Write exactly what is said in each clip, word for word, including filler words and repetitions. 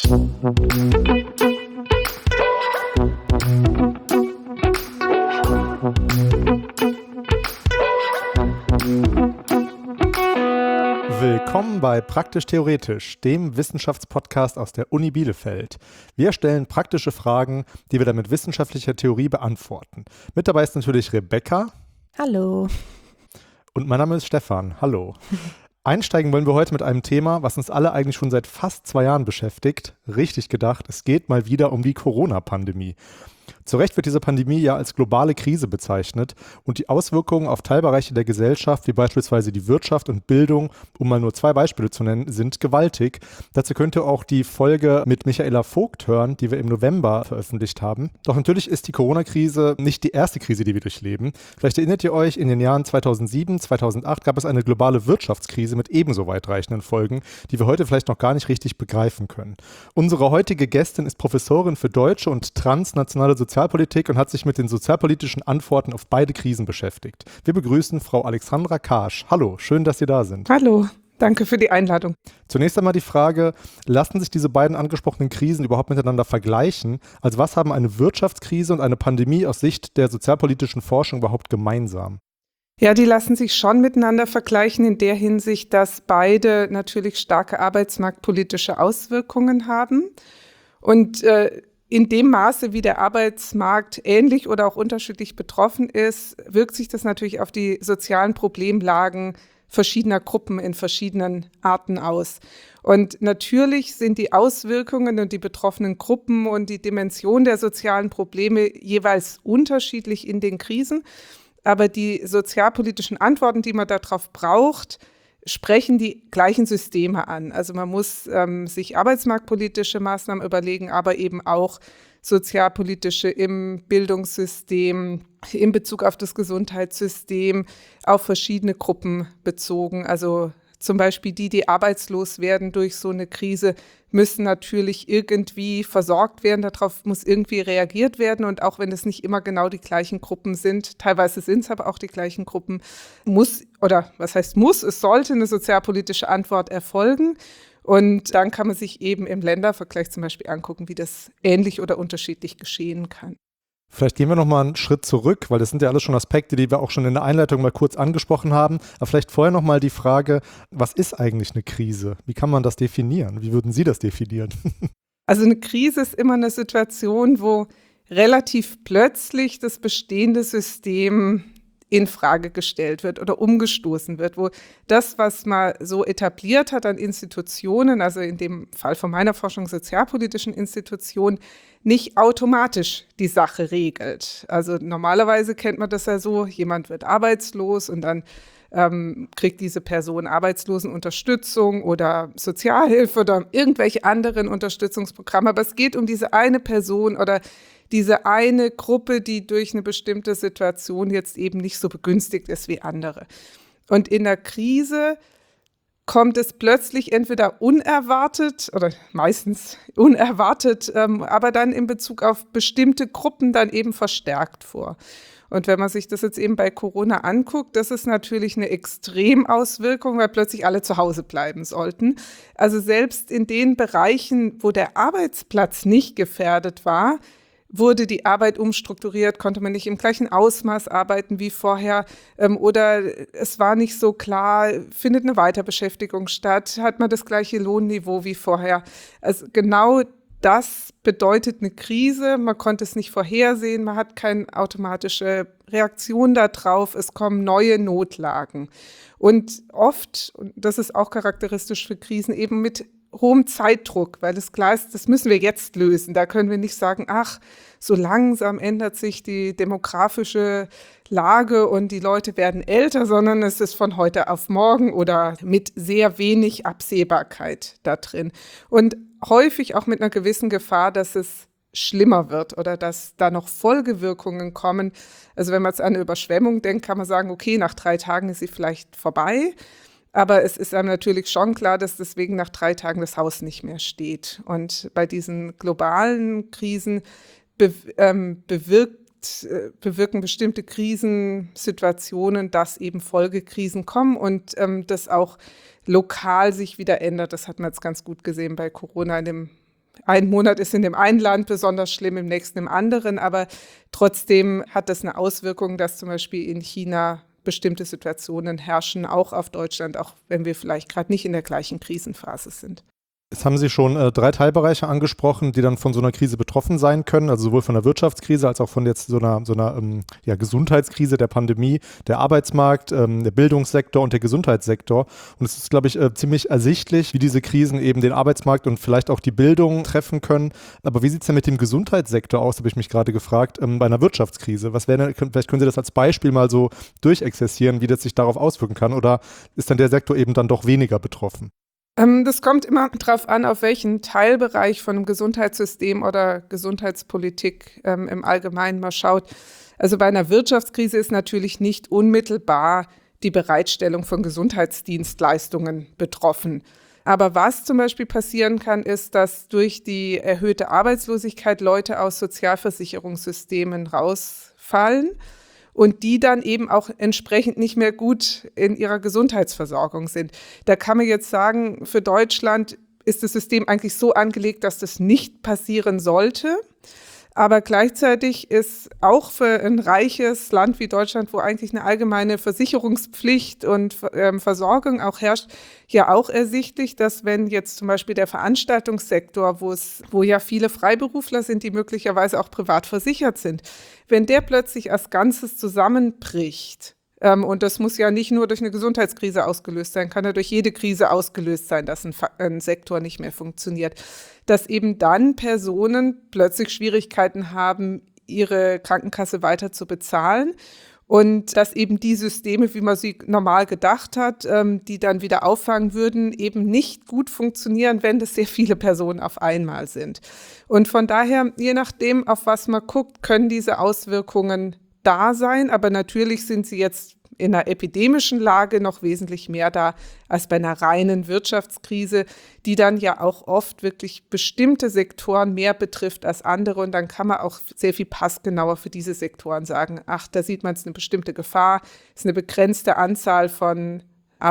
Willkommen bei Praktisch Theoretisch, dem Wissenschaftspodcast aus der Uni Bielefeld. Wir stellen praktische Fragen, die wir dann mit wissenschaftlicher Theorie beantworten. Mit dabei ist natürlich Rebecca. Hallo. Und mein Name ist Stefan. Hallo. Einsteigen wollen wir heute mit einem Thema, was uns alle eigentlich schon seit fast zwei Jahren beschäftigt. Richtig gedacht, es geht mal wieder um die Corona-Pandemie. Zu Recht wird diese Pandemie ja als globale Krise bezeichnet und die Auswirkungen auf Teilbereiche der Gesellschaft, wie beispielsweise die Wirtschaft und Bildung, um mal nur zwei Beispiele zu nennen, sind gewaltig. Dazu könnt ihr auch die Folge mit Michaela Vogt hören, die wir im November veröffentlicht haben. Doch natürlich ist die Corona-Krise nicht die erste Krise, die wir durchleben. Vielleicht erinnert ihr euch, in den Jahren zweitausendsieben, zweitausendacht gab es eine globale Wirtschaftskrise mit ebenso weitreichenden Folgen, die wir heute vielleicht noch gar nicht richtig begreifen können. Unsere heutige Gästin ist Professorin für deutsche und transnationale Sozialpolitik und hat sich mit den sozialpolitischen Antworten auf beide Krisen beschäftigt. Wir begrüßen Frau Alexandra Karsch. Hallo, schön, dass Sie da sind. Hallo, danke für die Einladung. Zunächst einmal die Frage, lassen sich diese beiden angesprochenen Krisen überhaupt miteinander vergleichen? Also was haben eine Wirtschaftskrise und eine Pandemie aus Sicht der sozialpolitischen Forschung überhaupt gemeinsam? Ja, die lassen sich schon miteinander vergleichen in der Hinsicht, dass beide natürlich starke arbeitsmarktpolitische Auswirkungen haben. Und äh, in dem Maße, wie der Arbeitsmarkt ähnlich oder auch unterschiedlich betroffen ist, wirkt sich das natürlich auf die sozialen Problemlagen verschiedener Gruppen in verschiedenen Arten aus. Und natürlich sind die Auswirkungen und die betroffenen Gruppen und die Dimension der sozialen Probleme jeweils unterschiedlich in den Krisen. Aber die sozialpolitischen Antworten, die man darauf braucht, sprechen die gleichen Systeme an. Also man muss ähm, sich arbeitsmarktpolitische Maßnahmen überlegen, aber eben auch sozialpolitische im Bildungssystem, in Bezug auf das Gesundheitssystem, auf verschiedene Gruppen bezogen. Also zum Beispiel die, die arbeitslos werden durch so eine Krise, müssen natürlich irgendwie versorgt werden. Darauf muss irgendwie reagiert werden. Und auch wenn es nicht immer genau die gleichen Gruppen sind, teilweise sind es aber auch die gleichen Gruppen, muss, oder was heißt muss, es sollte eine sozialpolitische Antwort erfolgen. Und dann kann man sich eben im Ländervergleich zum Beispiel angucken, wie das ähnlich oder unterschiedlich geschehen kann. Vielleicht gehen wir noch mal einen Schritt zurück, weil das sind ja alles schon Aspekte, die wir auch schon in der Einleitung mal kurz angesprochen haben. Aber vielleicht vorher noch mal die Frage, was ist eigentlich eine Krise? Wie kann man das definieren? Wie würden Sie das definieren? Also eine Krise ist immer eine Situation, wo relativ plötzlich das bestehende System in Frage gestellt wird oder umgestoßen wird, wo das, was man so etabliert hat an Institutionen, also in dem Fall von meiner Forschung sozialpolitischen Institutionen, nicht automatisch die Sache regelt. Also normalerweise kennt man das ja so, jemand wird arbeitslos und dann ähm, kriegt diese Person Arbeitslosenunterstützung oder Sozialhilfe oder irgendwelche anderen Unterstützungsprogramme. Aber es geht um diese eine Person oder diese eine Gruppe, die durch eine bestimmte Situation jetzt eben nicht so begünstigt ist wie andere. Und in der Krise kommt es plötzlich entweder unerwartet oder meistens unerwartet, ähm, aber dann in Bezug auf bestimmte Gruppen dann eben verstärkt vor. Und wenn man sich das jetzt eben bei Corona anguckt, das ist natürlich eine Extremauswirkung, weil plötzlich alle zu Hause bleiben sollten. Also selbst in den Bereichen, wo der Arbeitsplatz nicht gefährdet war, wurde die Arbeit umstrukturiert, konnte man nicht im gleichen Ausmaß arbeiten wie vorher ähm, oder es war nicht so klar, findet eine Weiterbeschäftigung statt, hat man das gleiche Lohnniveau wie vorher. Also genau das bedeutet eine Krise, man konnte es nicht vorhersehen, man hat keine automatische Reaktion darauf, es kommen neue Notlagen. Und oft, und das ist auch charakteristisch für Krisen, eben mit hohem Zeitdruck, weil es klar ist, das müssen wir jetzt lösen. Da können wir nicht sagen, ach, so langsam ändert sich die demografische Lage und die Leute werden älter, sondern es ist von heute auf morgen oder mit sehr wenig Absehbarkeit da drin. Und häufig auch mit einer gewissen Gefahr, dass es schlimmer wird oder dass da noch Folgewirkungen kommen. Also wenn man jetzt an eine Überschwemmung denkt, kann man sagen, okay, nach drei Tagen ist sie vielleicht vorbei. Aber es ist einem natürlich schon klar, dass deswegen nach drei Tagen das Haus nicht mehr steht. Und bei diesen globalen Krisen be- ähm, bewirkt, äh, bewirken bestimmte Krisensituationen, dass eben Folgekrisen kommen und ähm, das auch lokal sich wieder ändert. Das hat man jetzt ganz gut gesehen bei Corona in dem ein Monat ist in dem einen Land besonders schlimm, im nächsten im anderen, aber trotzdem hat das eine Auswirkung, dass zum Beispiel in China bestimmte Situationen herrschen, auch auf Deutschland, auch wenn wir vielleicht gerade nicht in der gleichen Krisenphase sind. Jetzt haben Sie schon äh, drei Teilbereiche angesprochen, die dann von so einer Krise betroffen sein können, also sowohl von der Wirtschaftskrise als auch von jetzt so einer, so einer ähm, ja, Gesundheitskrise der Pandemie, der Arbeitsmarkt, ähm, der Bildungssektor und der Gesundheitssektor. Und es ist, glaube ich, äh, ziemlich ersichtlich, wie diese Krisen eben den Arbeitsmarkt und vielleicht auch die Bildung treffen können. Aber wie sieht es denn mit dem Gesundheitssektor aus, habe ich mich gerade gefragt, ähm, bei einer Wirtschaftskrise? Was wäre, vielleicht können Sie das als Beispiel mal so durchexerzieren, wie das sich darauf auswirken kann, oder ist dann der Sektor eben dann doch weniger betroffen? Das kommt immer darauf an, auf welchen Teilbereich von einem Gesundheitssystem oder Gesundheitspolitik ähm, im Allgemeinen man schaut. Also bei einer Wirtschaftskrise ist natürlich nicht unmittelbar die Bereitstellung von Gesundheitsdienstleistungen betroffen. Aber was zum Beispiel passieren kann, ist, dass durch die erhöhte Arbeitslosigkeit Leute aus Sozialversicherungssystemen rausfallen und die dann eben auch entsprechend nicht mehr gut in ihrer Gesundheitsversorgung sind. Da kann man jetzt sagen, für Deutschland ist das System eigentlich so angelegt, dass das nicht passieren sollte. Aber gleichzeitig ist auch für ein reiches Land wie Deutschland, wo eigentlich eine allgemeine Versicherungspflicht und ähm, Versorgung auch herrscht, ja auch ersichtlich, dass wenn jetzt zum Beispiel der Veranstaltungssektor, wo es, wo ja viele Freiberufler sind, die möglicherweise auch privat versichert sind, wenn der plötzlich als Ganzes zusammenbricht, ähm, und das muss ja nicht nur durch eine Gesundheitskrise ausgelöst sein, kann ja durch jede Krise ausgelöst sein, dass ein, ein Sektor nicht mehr funktioniert, dass eben dann Personen plötzlich Schwierigkeiten haben, ihre Krankenkasse weiter zu bezahlen und dass eben die Systeme, wie man sie normal gedacht hat, ähm, die dann wieder auffangen würden, eben nicht gut funktionieren, wenn das sehr viele Personen auf einmal sind. Und von daher, je nachdem, auf was man guckt, können diese Auswirkungen da sein, aber natürlich sind sie jetzt in einer epidemischen Lage noch wesentlich mehr da als bei einer reinen Wirtschaftskrise, die dann ja auch oft wirklich bestimmte Sektoren mehr betrifft als andere. Und dann kann man auch sehr viel passgenauer für diese Sektoren sagen, ach, da sieht man es eine bestimmte Gefahr, es ist eine begrenzte Anzahl von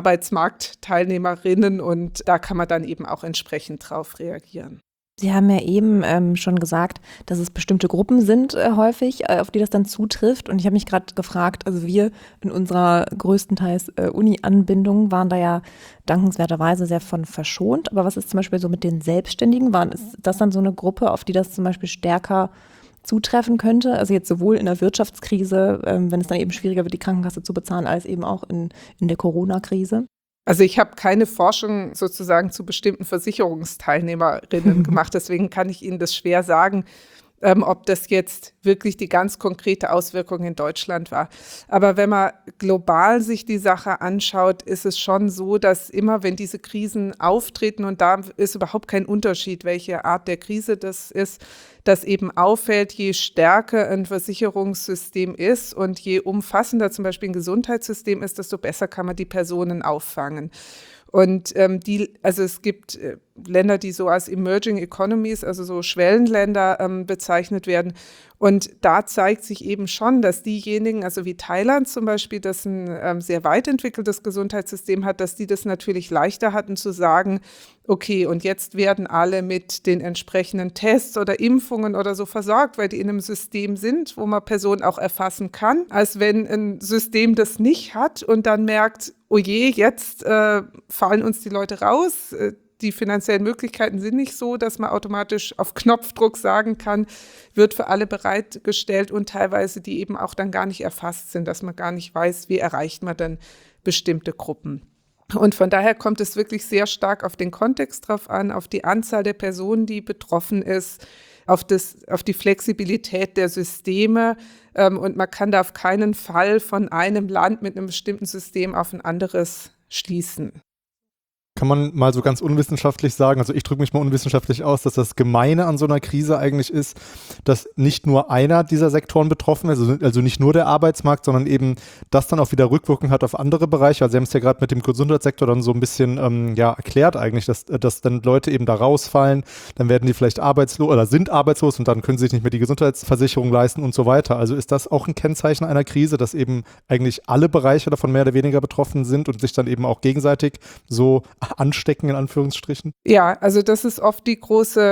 Arbeitsmarktteilnehmerinnen und da kann man dann eben auch entsprechend drauf reagieren. Sie haben ja eben ähm, schon gesagt, dass es bestimmte Gruppen sind äh, häufig, äh, auf die das dann zutrifft. Und ich habe mich gerade gefragt, also wir in unserer größtenteils äh, Uni-Anbindung waren da ja dankenswerterweise sehr von verschont. Aber was ist zum Beispiel so mit den Selbstständigen? Waren, ist das dann so eine Gruppe, auf die das zum Beispiel stärker zutreffen könnte? Also jetzt sowohl in der Wirtschaftskrise, ähm, wenn es dann eben schwieriger wird, die Krankenkasse zu bezahlen, als eben auch in, in der Corona-Krise? Also ich habe keine Forschung sozusagen zu bestimmten Versicherungsteilnehmerinnen gemacht, deswegen kann ich Ihnen das schwer sagen, ähm, ob das jetzt wirklich die ganz konkrete Auswirkung in Deutschland war. Aber wenn man global sich die Sache anschaut, ist es schon so, dass immer, wenn diese Krisen auftreten, und da ist überhaupt kein Unterschied, welche Art der Krise das ist, dass eben auffällt, je stärker ein Versicherungssystem ist und je umfassender zum Beispiel ein Gesundheitssystem ist, desto besser kann man die Personen auffangen. Und ähm, die, also es gibt äh, Länder, die so als Emerging Economies, also so Schwellenländer ähm, bezeichnet werden. Und da zeigt sich eben schon, dass diejenigen, also wie Thailand zum Beispiel, das ein ähm, sehr weit entwickeltes Gesundheitssystem hat, dass die das natürlich leichter hatten zu sagen, okay, und jetzt werden alle mit den entsprechenden Tests oder Impfungen oder so versorgt, weil die in einem System sind, wo man Personen auch erfassen kann, als wenn ein System das nicht hat und dann merkt, oh je, jetzt äh, fallen uns die Leute raus, äh, die finanziellen Möglichkeiten sind nicht so, dass man automatisch auf Knopfdruck sagen kann, wird für alle bereitgestellt und teilweise die eben auch dann gar nicht erfasst sind, dass man gar nicht weiß, wie erreicht man dann bestimmte Gruppen. Und von daher kommt es wirklich sehr stark auf den Kontext drauf an, auf die Anzahl der Personen, die betroffen ist, auf, das, auf die Flexibilität der Systeme. Ähm, und man kann da auf keinen Fall von einem Land mit einem bestimmten System auf ein anderes schließen. Kann man mal so ganz unwissenschaftlich sagen, also ich drücke mich mal unwissenschaftlich aus, dass das Gemeine an so einer Krise eigentlich ist, dass nicht nur einer dieser Sektoren betroffen ist, also, also nicht nur der Arbeitsmarkt, sondern eben das dann auch wieder Rückwirkung hat auf andere Bereiche. Also Sie haben es ja gerade mit dem Gesundheitssektor dann so ein bisschen ähm, ja, erklärt eigentlich, dass, dass dann Leute eben da rausfallen, dann werden die vielleicht arbeitslos oder sind arbeitslos und dann können sie sich nicht mehr die Gesundheitsversicherung leisten und so weiter. Also ist das auch ein Kennzeichen einer Krise, dass eben eigentlich alle Bereiche davon mehr oder weniger betroffen sind und sich dann eben auch gegenseitig so anstecken, in Anführungsstrichen? Ja, also das ist oft die große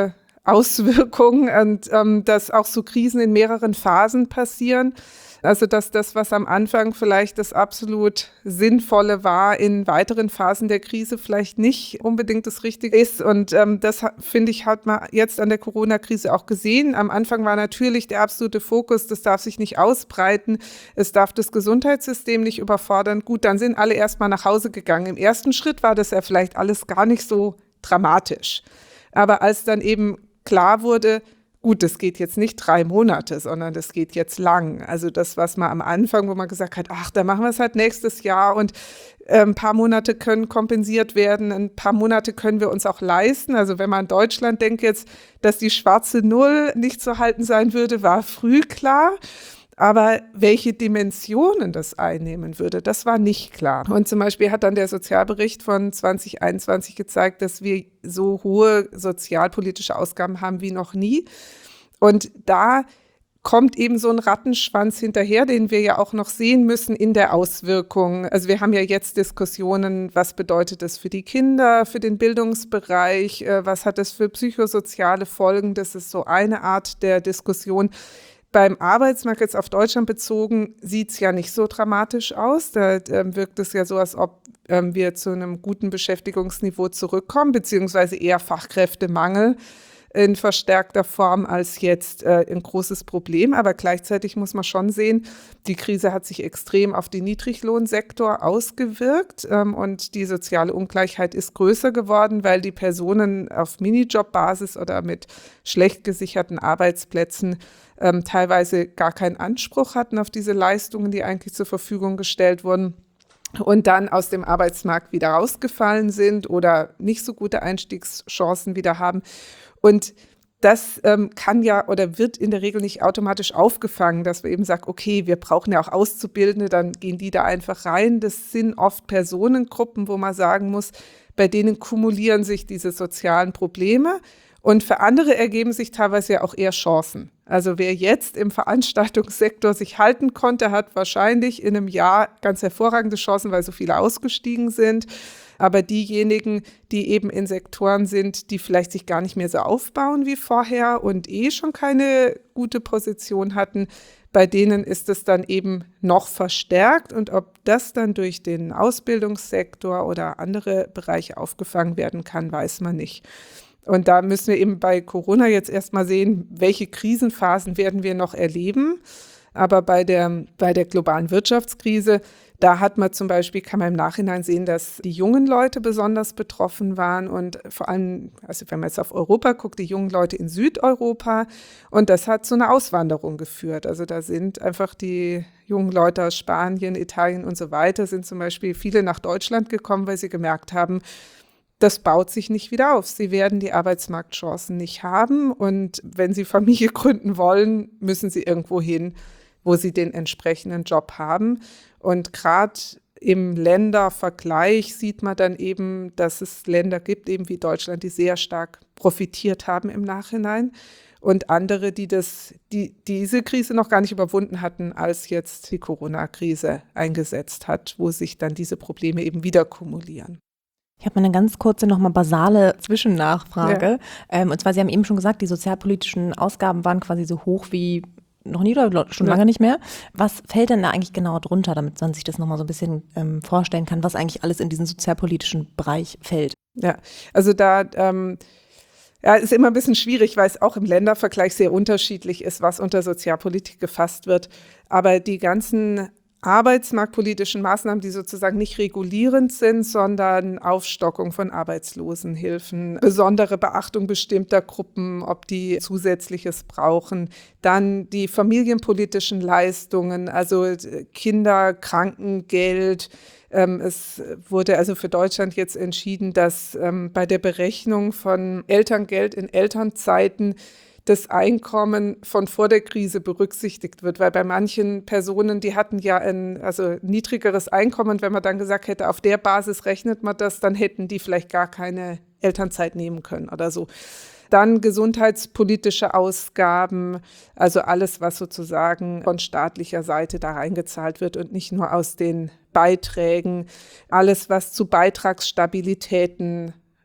Auswirkung und ähm, dass auch so Krisen in mehreren Phasen passieren. Also dass das, was am Anfang vielleicht das absolut Sinnvolle war, in weiteren Phasen der Krise vielleicht nicht unbedingt das Richtige ist. Und ähm, das, finde ich, hat man jetzt an der Corona-Krise auch gesehen. Am Anfang war natürlich der absolute Fokus, das darf sich nicht ausbreiten, es darf das Gesundheitssystem nicht überfordern. Gut, dann sind alle erstmal nach Hause gegangen. Im ersten Schritt war das ja vielleicht alles gar nicht so dramatisch. Aber als dann eben klar wurde, gut, das geht jetzt nicht drei Monate, sondern das geht jetzt lang. Also das, was man am Anfang, wo man gesagt hat, ach, da machen wir es halt nächstes Jahr und äh, ein paar Monate können kompensiert werden, ein paar Monate können wir uns auch leisten. Also wenn man an Deutschland denkt jetzt, dass die schwarze Null nicht zu halten sein würde, war früh klar. Aber welche Dimensionen das einnehmen würde, das war nicht klar. Und zum Beispiel hat dann der Sozialbericht von zwanzig einundzwanzig gezeigt, dass wir so hohe sozialpolitische Ausgaben haben wie noch nie. Und da kommt eben so ein Rattenschwanz hinterher, den wir ja auch noch sehen müssen in der Auswirkung. Also wir haben ja jetzt Diskussionen, was bedeutet das für die Kinder, für den Bildungsbereich, was hat das für psychosoziale Folgen? Das ist so eine Art der Diskussion. Beim Arbeitsmarkt jetzt auf Deutschland bezogen sieht es ja nicht so dramatisch aus. Da äh, wirkt es ja so, als ob ähm, wir zu einem guten Beschäftigungsniveau zurückkommen, beziehungsweise eher Fachkräftemangel in verstärkter Form als jetzt äh, ein großes Problem. Aber gleichzeitig muss man schon sehen, die Krise hat sich extrem auf den Niedriglohnsektor ausgewirkt ähm, und die soziale Ungleichheit ist größer geworden, weil die Personen auf Minijobbasis oder mit schlecht gesicherten Arbeitsplätzen ähm, teilweise gar keinen Anspruch hatten auf diese Leistungen, die eigentlich zur Verfügung gestellt wurden. Und dann aus dem Arbeitsmarkt wieder rausgefallen sind oder nicht so gute Einstiegschancen wieder haben. Und das ähm, kann ja oder wird in der Regel nicht automatisch aufgefangen, dass wir eben sagen, okay, wir brauchen ja auch Auszubildende, dann gehen die da einfach rein. Das sind oft Personengruppen, wo man sagen muss, bei denen kumulieren sich diese sozialen Probleme. Und für andere ergeben sich teilweise ja auch eher Chancen. Also wer jetzt im Veranstaltungssektor sich halten konnte, hat wahrscheinlich in einem Jahr ganz hervorragende Chancen, weil so viele ausgestiegen sind. Aber diejenigen, die eben in Sektoren sind, die vielleicht sich gar nicht mehr so aufbauen wie vorher und eh schon keine gute Position hatten, bei denen ist es dann eben noch verstärkt. Und ob das dann durch den Ausbildungssektor oder andere Bereiche aufgefangen werden kann, weiß man nicht. Und da müssen wir eben bei Corona jetzt erstmal sehen, welche Krisenphasen werden wir noch erleben. Aber bei der, bei der globalen Wirtschaftskrise, da hat man zum Beispiel, kann man im Nachhinein sehen, dass die jungen Leute besonders betroffen waren und vor allem, also wenn man jetzt auf Europa guckt, die jungen Leute in Südeuropa und das hat zu einer Auswanderung geführt. Also da sind einfach die jungen Leute aus Spanien, Italien und so weiter, sind zum Beispiel viele nach Deutschland gekommen, weil sie gemerkt haben, das baut sich nicht wieder auf. Sie werden die Arbeitsmarktchancen nicht haben und wenn sie Familie gründen wollen, müssen sie irgendwo hin, wo sie den entsprechenden Job haben. Und gerade im Ländervergleich sieht man dann eben, dass es Länder gibt, eben wie Deutschland, die sehr stark profitiert haben im Nachhinein und andere, die das, die diese Krise noch gar nicht überwunden hatten, als jetzt die Corona-Krise eingesetzt hat, wo sich dann diese Probleme eben wieder kumulieren. Ich habe mal eine ganz kurze, nochmal basale Zwischennachfrage. Ja. Ähm, und zwar, Sie haben eben schon gesagt, die sozialpolitischen Ausgaben waren quasi so hoch wie noch nie oder schon Ja. lange nicht mehr. Was fällt denn da eigentlich genau drunter, damit man sich das nochmal so ein bisschen ähm, vorstellen kann, was eigentlich alles in diesen sozialpolitischen Bereich fällt? Ja, also da ähm, ja, ist immer ein bisschen schwierig, weil es auch im Ländervergleich sehr unterschiedlich ist, was unter Sozialpolitik gefasst wird. Aber die ganzen arbeitsmarktpolitischen Maßnahmen, die sozusagen nicht regulierend sind, sondern Aufstockung von Arbeitslosenhilfen, besondere Beachtung bestimmter Gruppen, ob die Zusätzliches brauchen, dann die familienpolitischen Leistungen, also Kinder, Krankengeld. Ähm, es wurde also für Deutschland jetzt entschieden, dass ähm, bei der Berechnung von Elterngeld in Elternzeiten das Einkommen von vor der Krise berücksichtigt wird, weil bei manchen Personen, die hatten ja ein also niedrigeres Einkommen, wenn man dann gesagt hätte, auf der Basis rechnet man das, dann hätten die vielleicht gar keine Elternzeit nehmen können oder so. Dann gesundheitspolitische Ausgaben, also alles, was sozusagen von staatlicher Seite da reingezahlt wird und nicht nur aus den Beiträgen, alles, was zu Beitragsstabilitäten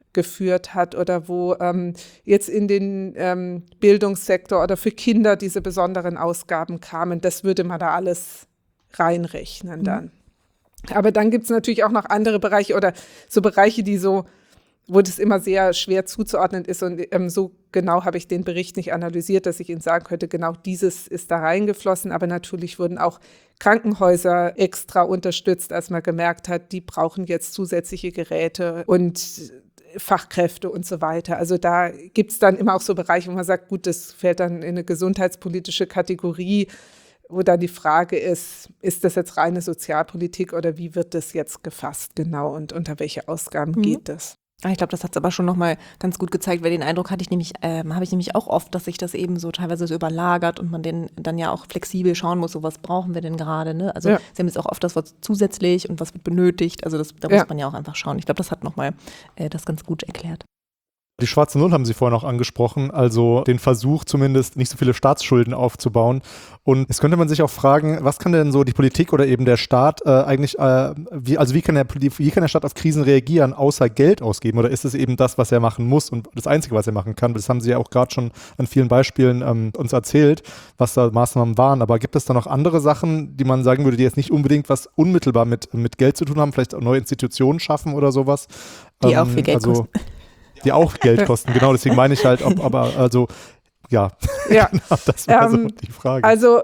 geführt hat oder wo ähm, jetzt in den ähm, Bildungssektor oder für Kinder diese besonderen Ausgaben kamen, das würde man da alles reinrechnen dann. Mhm. Aber dann gibt es natürlich auch noch andere Bereiche oder so Bereiche, die so, wo das immer sehr schwer zuzuordnen ist und ähm, so genau habe ich den Bericht nicht analysiert, dass ich Ihnen sagen könnte, genau dieses ist da reingeflossen, aber natürlich wurden auch Krankenhäuser extra unterstützt, als man gemerkt hat, die brauchen jetzt zusätzliche Geräte und Fachkräfte und so weiter. Also da gibt es dann immer auch so Bereiche, wo man sagt, gut, das fällt dann in eine gesundheitspolitische Kategorie, wo dann die Frage ist, ist das jetzt reine Sozialpolitik oder wie wird das jetzt gefasst genau und unter welche Ausgaben mhm. geht das? Ich glaube, das hat es aber schon nochmal ganz gut gezeigt, weil den Eindruck hatte ich nämlich, ähm, habe ich nämlich auch oft, dass sich das eben so teilweise so überlagert und man den dann ja auch flexibel schauen muss, so was brauchen wir denn gerade, ne? Also ja. Sie haben jetzt auch oft das Wort zusätzlich und was wird benötigt, also das, da ja. muss man ja auch einfach schauen. Ich glaube, das hat nochmal äh, das ganz gut erklärt. Die schwarze Null haben Sie vorhin auch angesprochen, also den Versuch zumindest, nicht so viele Staatsschulden aufzubauen. Und jetzt könnte man sich auch fragen, was kann denn so die Politik oder eben der Staat äh, eigentlich, äh, wie, also wie kann, der, wie kann der Staat auf Krisen reagieren, außer Geld ausgeben? Oder ist es eben das, was er machen muss und das Einzige, was er machen kann? Das haben Sie ja auch gerade schon an vielen Beispielen ähm, uns erzählt, was da Maßnahmen waren. Aber gibt es da noch andere Sachen, die man sagen würde, die jetzt nicht unbedingt was unmittelbar mit, mit Geld zu tun haben, vielleicht auch neue Institutionen schaffen oder sowas? Die ähm, auch viel Geld also, kosten. Die auch Geld kosten, genau, deswegen meine ich halt, ob, aber also, ja, ja. genau, das war ähm, so die Frage. Also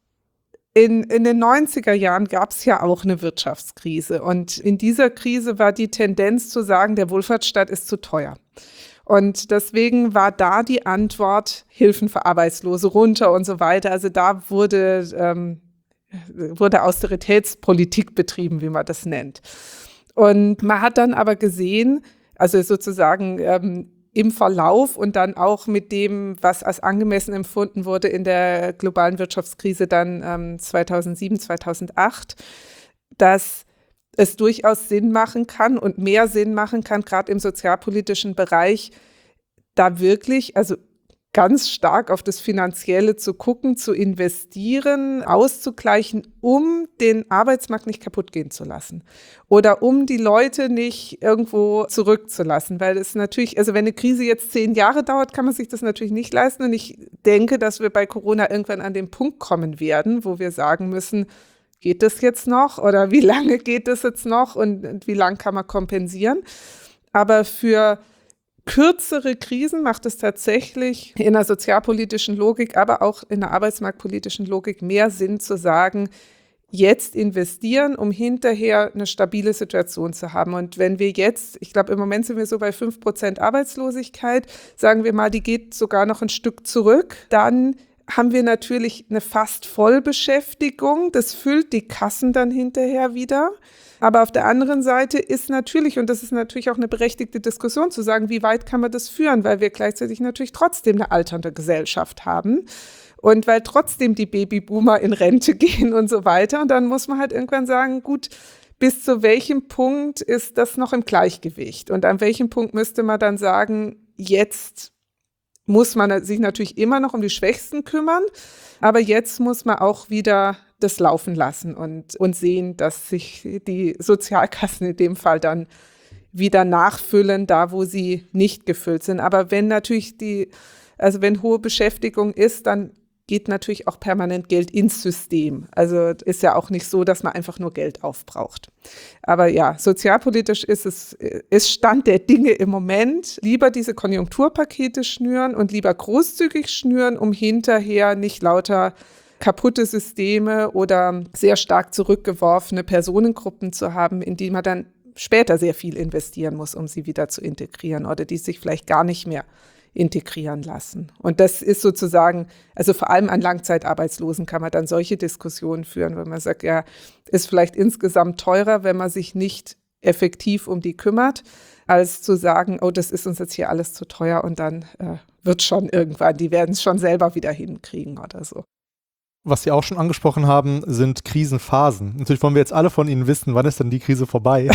in, in den neunziger Jahren gab es ja auch eine Wirtschaftskrise und in dieser Krise war die Tendenz zu sagen, der Wohlfahrtsstaat ist zu teuer. Und deswegen war da die Antwort, Hilfen für Arbeitslose runter und so weiter. Also da wurde, ähm, wurde Austeritätspolitik betrieben, wie man das nennt. Und man hat dann aber gesehen, also sozusagen ähm, im Verlauf und dann auch mit dem, was als angemessen empfunden wurde in der globalen Wirtschaftskrise dann ähm, zweitausendsieben, zweitausendacht, dass es durchaus Sinn machen kann und mehr Sinn machen kann, gerade im sozialpolitischen Bereich, da wirklich, also ganz stark auf das Finanzielle zu gucken, zu investieren, auszugleichen, um den Arbeitsmarkt nicht kaputt gehen zu lassen oder um die Leute nicht irgendwo zurückzulassen, weil es natürlich, also wenn eine Krise jetzt zehn Jahre dauert, kann man sich das natürlich nicht leisten und ich denke, dass wir bei Corona irgendwann an den Punkt kommen werden, wo wir sagen müssen, geht das jetzt noch oder wie lange geht das jetzt noch und, und wie lange kann man kompensieren, aber für kürzere Krisen macht es tatsächlich in der sozialpolitischen Logik, aber auch in der arbeitsmarktpolitischen Logik mehr Sinn zu sagen, jetzt investieren, um hinterher eine stabile Situation zu haben. Und wenn wir jetzt, ich glaube, im Moment sind wir so bei fünf Prozent Arbeitslosigkeit, sagen wir mal, die geht sogar noch ein Stück zurück, dann haben wir natürlich eine fast Vollbeschäftigung. Das füllt die Kassen dann hinterher wieder. Aber auf der anderen Seite ist natürlich, und das ist natürlich auch eine berechtigte Diskussion, zu sagen, wie weit kann man das führen, weil wir gleichzeitig natürlich trotzdem eine alternde Gesellschaft haben und weil trotzdem die Babyboomer in Rente gehen und so weiter. Und dann muss man halt irgendwann sagen, gut, bis zu welchem Punkt ist das noch im Gleichgewicht? Und an welchem Punkt müsste man dann sagen, jetzt muss man sich natürlich immer noch um die Schwächsten kümmern, aber jetzt muss man auch wieder das laufen lassen und, und sehen, dass sich die Sozialkassen in dem Fall dann wieder nachfüllen, da wo sie nicht gefüllt sind. Aber wenn natürlich die, also wenn hohe Beschäftigung ist, dann geht natürlich auch permanent Geld ins System. Also ist ja auch nicht so, dass man einfach nur Geld aufbraucht. Aber ja, sozialpolitisch ist es ist Stand der Dinge im Moment. Lieber diese Konjunkturpakete schnüren und lieber großzügig schnüren, um hinterher nicht lauter kaputte Systeme oder sehr stark zurückgeworfene Personengruppen zu haben, in die man dann später sehr viel investieren muss, um sie wieder zu integrieren oder die sich vielleicht gar nicht mehr integrieren lassen. Und das ist sozusagen, also vor allem an Langzeitarbeitslosen kann man dann solche Diskussionen führen, wenn man sagt, ja, ist vielleicht insgesamt teurer, wenn man sich nicht effektiv um die kümmert, als zu sagen, oh, das ist uns jetzt hier alles zu teuer und dann äh, wird schon irgendwann, die werden es schon selber wieder hinkriegen oder so. Was Sie auch schon angesprochen haben, sind Krisenphasen. Natürlich wollen wir jetzt alle von Ihnen wissen, wann ist denn die Krise vorbei?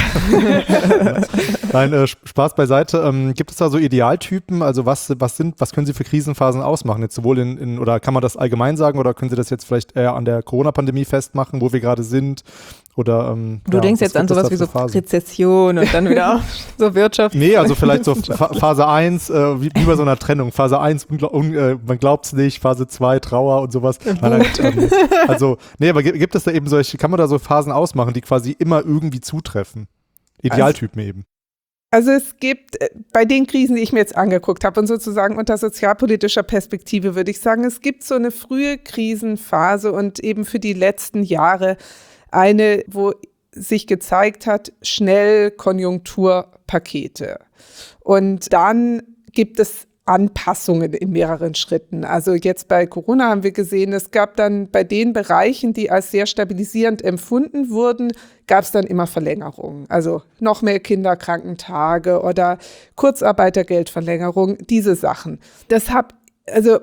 Nein, äh, Spaß beiseite. Ähm, gibt es da so Idealtypen? Also was, was sind, was können Sie für Krisenphasen ausmachen? Jetzt sowohl in, in, oder kann man das allgemein sagen, oder können Sie das jetzt vielleicht eher an der Corona-Pandemie festmachen, wo wir gerade sind? Oder, ähm, du ja, denkst jetzt an sowas wie so Phasen? Rezession und dann wieder so Wirtschaft. Nee, also vielleicht so Phase eins, äh, wie, wie bei so einer Trennung. Phase eins, un, äh, man glaubt es nicht, Phase zwei, Trauer und sowas. Nein, ähm, also, nee, aber gibt, gibt es da eben solche, kann man da so Phasen ausmachen, die quasi immer irgendwie zutreffen? Idealtypen also, eben. Also es gibt bei den Krisen, die ich mir jetzt angeguckt habe und sozusagen unter sozialpolitischer Perspektive würde ich sagen, es gibt so eine frühe Krisenphase und eben für die letzten Jahre eine, wo sich gezeigt hat, schnell Konjunkturpakete. Und dann gibt es Anpassungen in mehreren Schritten. Also jetzt bei Corona haben wir gesehen, es gab dann bei den Bereichen, die als sehr stabilisierend empfunden wurden, gab es dann immer Verlängerungen. Also noch mehr Kinderkrankentage oder Kurzarbeitergeldverlängerung, diese Sachen. Deshalb, also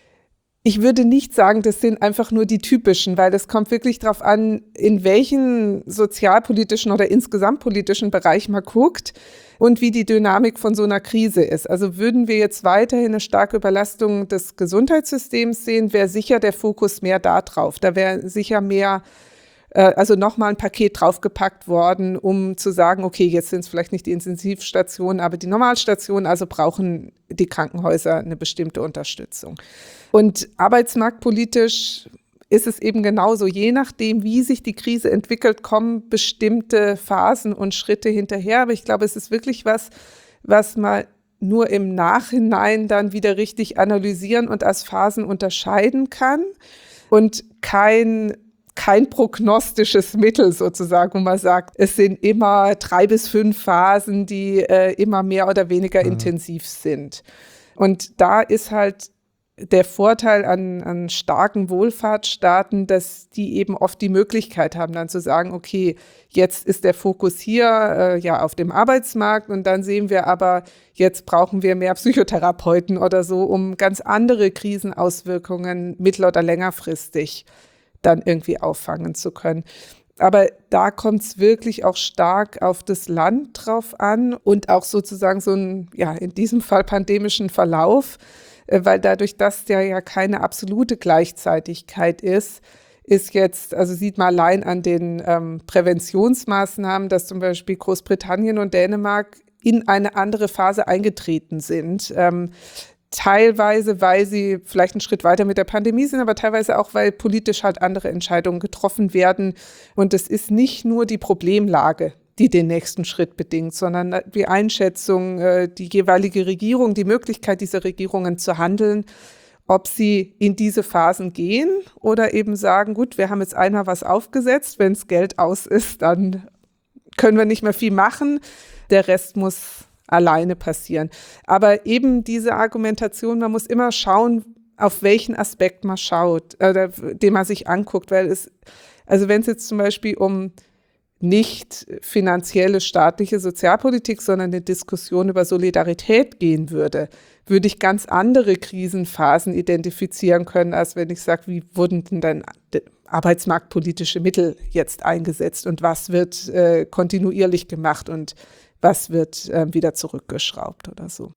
ich würde nicht sagen, das sind einfach nur die typischen, weil es kommt wirklich darauf an, in welchen sozialpolitischen oder insgesamt politischen Bereich man guckt und wie die Dynamik von so einer Krise ist. Also würden wir jetzt weiterhin eine starke Überlastung des Gesundheitssystems sehen, wäre sicher der Fokus mehr da drauf. Da wäre sicher mehr, äh, also nochmal ein Paket draufgepackt worden, um zu sagen, okay, jetzt sind es vielleicht nicht die Intensivstationen, aber die Normalstationen, also brauchen die Krankenhäuser eine bestimmte Unterstützung. Und arbeitsmarktpolitisch ist es eben genauso. Je nachdem, wie sich die Krise entwickelt, kommen bestimmte Phasen und Schritte hinterher. Aber ich glaube, es ist wirklich was, was man nur im Nachhinein dann wieder richtig analysieren und als Phasen unterscheiden kann und kein kein prognostisches Mittel sozusagen, wo man sagt, es sind immer drei bis fünf Phasen, die äh, immer mehr oder weniger mhm. intensiv sind. Und da ist halt der Vorteil an, an starken Wohlfahrtsstaaten, dass die eben oft die Möglichkeit haben, dann zu sagen, okay, jetzt ist der Fokus hier äh, ja auf dem Arbeitsmarkt und dann sehen wir aber, jetzt brauchen wir mehr Psychotherapeuten oder so, um ganz andere Krisenauswirkungen mittel- oder längerfristig dann irgendwie auffangen zu können. Aber da kommt es wirklich auch stark auf das Land drauf an und auch sozusagen so einen, ja, in diesem Fall pandemischen Verlauf, weil dadurch, dass der ja keine absolute Gleichzeitigkeit ist, ist jetzt, also sieht man allein an den ähm, Präventionsmaßnahmen, dass zum Beispiel Großbritannien und Dänemark in eine andere Phase eingetreten sind. Ähm, teilweise, weil sie vielleicht einen Schritt weiter mit der Pandemie sind, aber teilweise auch, weil politisch halt andere Entscheidungen getroffen werden. Und es ist nicht nur die Problemlage, die den nächsten Schritt bedingt, sondern die Einschätzung, die jeweilige Regierung, die Möglichkeit dieser Regierungen zu handeln, ob sie in diese Phasen gehen oder eben sagen, gut, wir haben jetzt einmal was aufgesetzt, wenn das Geld aus ist, dann können wir nicht mehr viel machen, der Rest muss alleine passieren. Aber eben diese Argumentation, man muss immer schauen, auf welchen Aspekt man schaut, äh, den man sich anguckt, weil es, also wenn es jetzt zum Beispiel um nicht finanzielle staatliche Sozialpolitik, sondern eine Diskussion über Solidarität gehen würde, würde ich ganz andere Krisenphasen identifizieren können, als wenn ich sage, wie wurden denn dann arbeitsmarktpolitische Mittel jetzt eingesetzt und was wird äh, kontinuierlich gemacht und was wird äh, wieder zurückgeschraubt oder so.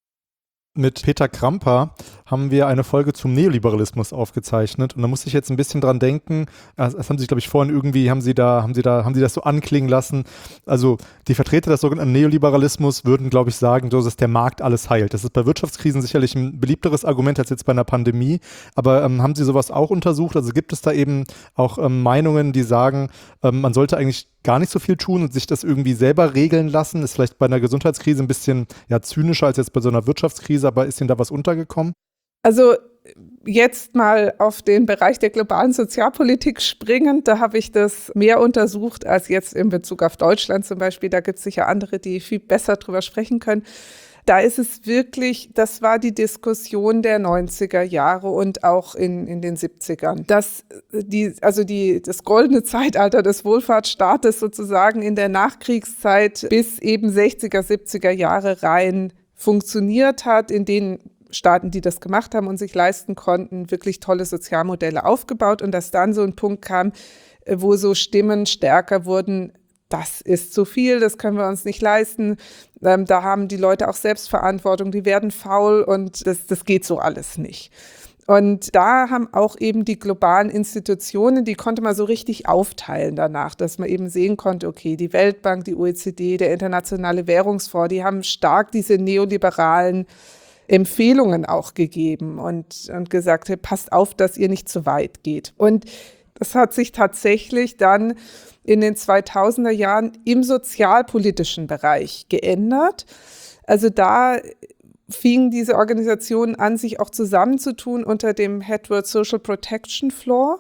Mit Peter Kramper haben wir eine Folge zum Neoliberalismus aufgezeichnet und da musste ich jetzt ein bisschen dran denken, das haben Sie, glaube ich, vorhin irgendwie, haben Sie da, haben Sie da, haben Sie das so anklingen lassen, also die Vertreter des sogenannten Neoliberalismus würden, glaube ich, sagen, so, dass der Markt alles heilt. Das ist bei Wirtschaftskrisen sicherlich ein beliebteres Argument als jetzt bei einer Pandemie, aber ähm, haben Sie sowas auch untersucht? Also gibt es da eben auch ähm, Meinungen, die sagen, ähm, man sollte eigentlich gar nicht so viel tun und sich das irgendwie selber regeln lassen? Ist vielleicht bei einer Gesundheitskrise ein bisschen ja, zynischer als jetzt bei so einer Wirtschaftskrise, aber ist Ihnen da was untergekommen? Also jetzt mal auf den Bereich der globalen Sozialpolitik springend, da habe ich das mehr untersucht als jetzt in Bezug auf Deutschland zum Beispiel. Da gibt es sicher andere, die viel besser drüber sprechen können. Da ist es wirklich, das war die Diskussion der neunziger Jahre und auch in, in den siebzigern. Dass die, also die, das goldene Zeitalter des Wohlfahrtsstaates sozusagen in der Nachkriegszeit bis eben sechziger, siebziger Jahre rein funktioniert hat, in denen Staaten, die das gemacht haben und sich leisten konnten, wirklich tolle Sozialmodelle aufgebaut und dass dann so ein Punkt kam, wo so Stimmen stärker wurden, das ist zu viel, das können wir uns nicht leisten, ähm, da haben die Leute auch Selbstverantwortung, die werden faul und das, das geht so alles nicht. Und da haben auch eben die globalen Institutionen, die konnte man so richtig aufteilen danach, dass man eben sehen konnte, okay, die Weltbank, die O E C D, der Internationale Währungsfonds, die haben stark diese neoliberalen Empfehlungen auch gegeben und, und gesagt, hey, passt auf, dass ihr nicht zu weit geht. Und das hat sich tatsächlich dann in den zweitausender Jahren im sozialpolitischen Bereich geändert. Also da fingen diese Organisationen an, sich auch zusammenzutun unter dem Headword Social Protection Floor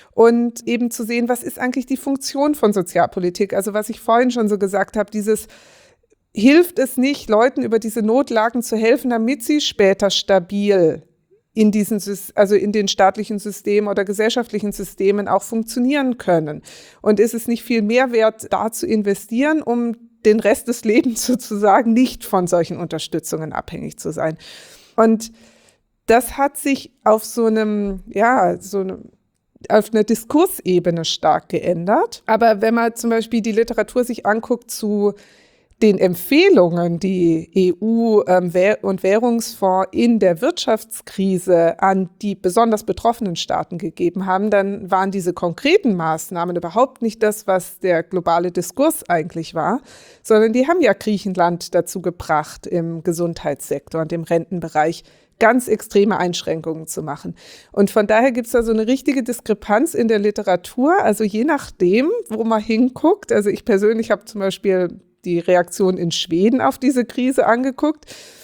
und eben zu sehen, was ist eigentlich die Funktion von Sozialpolitik? Also was ich vorhin schon so gesagt habe, dieses hilft es nicht, Leuten über diese Notlagen zu helfen, damit sie später stabil in diesen, also in den staatlichen Systemen oder gesellschaftlichen Systemen auch funktionieren können. Und ist es nicht viel mehr wert, da zu investieren, um den Rest des Lebens sozusagen nicht von solchen Unterstützungen abhängig zu sein? Und das hat sich auf so einem, ja, so einem, auf einer Diskursebene stark geändert. Aber wenn man zum Beispiel die Literatur sich anguckt zu den Empfehlungen, die E U ähm, und Währungsfonds in der Wirtschaftskrise an die besonders betroffenen Staaten gegeben haben, dann waren diese konkreten Maßnahmen überhaupt nicht das, was der globale Diskurs eigentlich war, sondern die haben ja Griechenland dazu gebracht, im Gesundheitssektor und im Rentenbereich ganz extreme Einschränkungen zu machen. Und von daher gibt es da so eine richtige Diskrepanz in der Literatur, also je nachdem, wo man hinguckt. Also ich persönlich habe zum Beispiel die Reaktion in Schweden auf diese Krise angeguckt.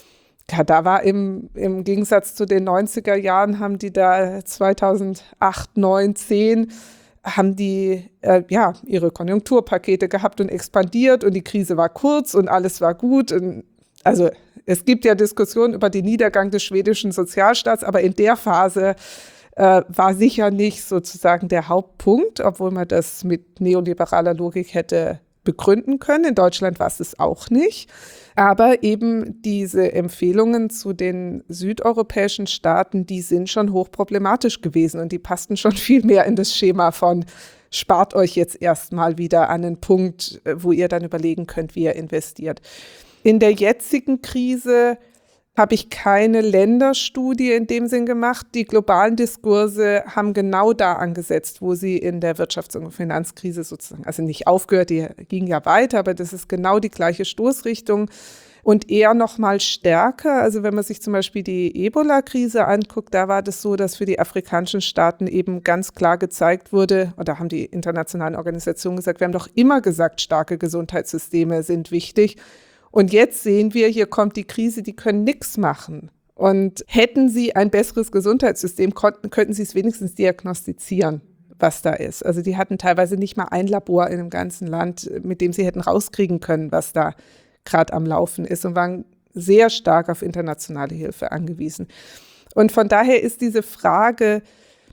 Ja, da war im, im Gegensatz zu den neunziger Jahren, haben die da zweitausendacht, neun, zehn, haben die äh, ja, ihre Konjunkturpakete gehabt und expandiert und die Krise war kurz und alles war gut. Und also es gibt ja Diskussionen über den Niedergang des schwedischen Sozialstaats, aber in der Phase äh, war sicher nicht sozusagen der Hauptpunkt, obwohl man das mit neoliberaler Logik hätte begründen können. In Deutschland war es es auch nicht. Aber eben diese Empfehlungen zu den südeuropäischen Staaten, die sind schon hochproblematisch gewesen und die passten schon viel mehr in das Schema von spart euch jetzt erstmal wieder an einen Punkt, wo ihr dann überlegen könnt, wie ihr investiert. In der jetzigen Krise habe ich keine Länderstudie in dem Sinn gemacht. Die globalen Diskurse haben genau da angesetzt, wo sie in der Wirtschafts- und Finanzkrise sozusagen, also nicht aufgehört, die ging ja weiter, aber das ist genau die gleiche Stoßrichtung und eher noch mal stärker. Also wenn man sich zum Beispiel die Ebola-Krise anguckt, da war das so, dass für die afrikanischen Staaten eben ganz klar gezeigt wurde, oder haben die internationalen Organisationen gesagt, wir haben doch immer gesagt, starke Gesundheitssysteme sind wichtig. Und jetzt sehen wir, hier kommt die Krise, die können nichts machen. Und hätten sie ein besseres Gesundheitssystem, konnten, könnten sie es wenigstens diagnostizieren, was da ist. Also die hatten teilweise nicht mal ein Labor in dem ganzen Land, mit dem sie hätten rauskriegen können, was da gerade am Laufen ist und waren sehr stark auf internationale Hilfe angewiesen. Und von daher ist diese Frage,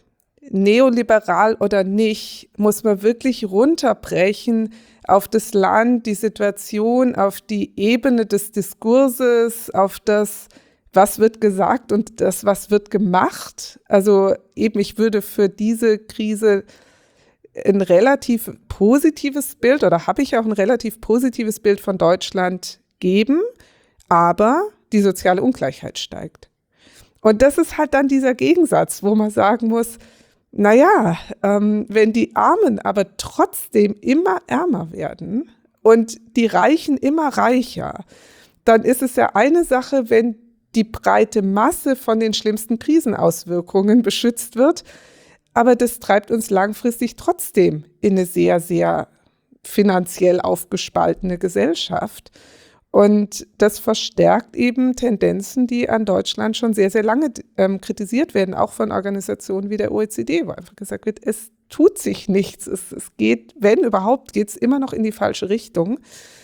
neoliberal oder nicht, muss man wirklich runterbrechen auf das Land, die Situation, auf die Ebene des Diskurses, auf das, was wird gesagt und das, was wird gemacht. Also eben, ich würde für diese Krise ein relativ positives Bild oder habe ich auch ein relativ positives Bild von Deutschland geben, aber die soziale Ungleichheit steigt. Und das ist halt dann dieser Gegensatz, wo man sagen muss, naja, ähm, wenn die Armen aber trotzdem immer ärmer werden und die Reichen immer reicher, dann ist es ja eine Sache, wenn die breite Masse von den schlimmsten Krisenauswirkungen beschützt wird, aber das treibt uns langfristig trotzdem in eine sehr, sehr finanziell aufgespaltene Gesellschaft. Und das verstärkt eben Tendenzen, die an Deutschland schon sehr, sehr lange ähm, kritisiert werden, auch von Organisationen wie der O E C D, wo einfach gesagt wird, es tut sich nichts. Es, es geht, wenn überhaupt, geht es immer noch in die falsche Richtung.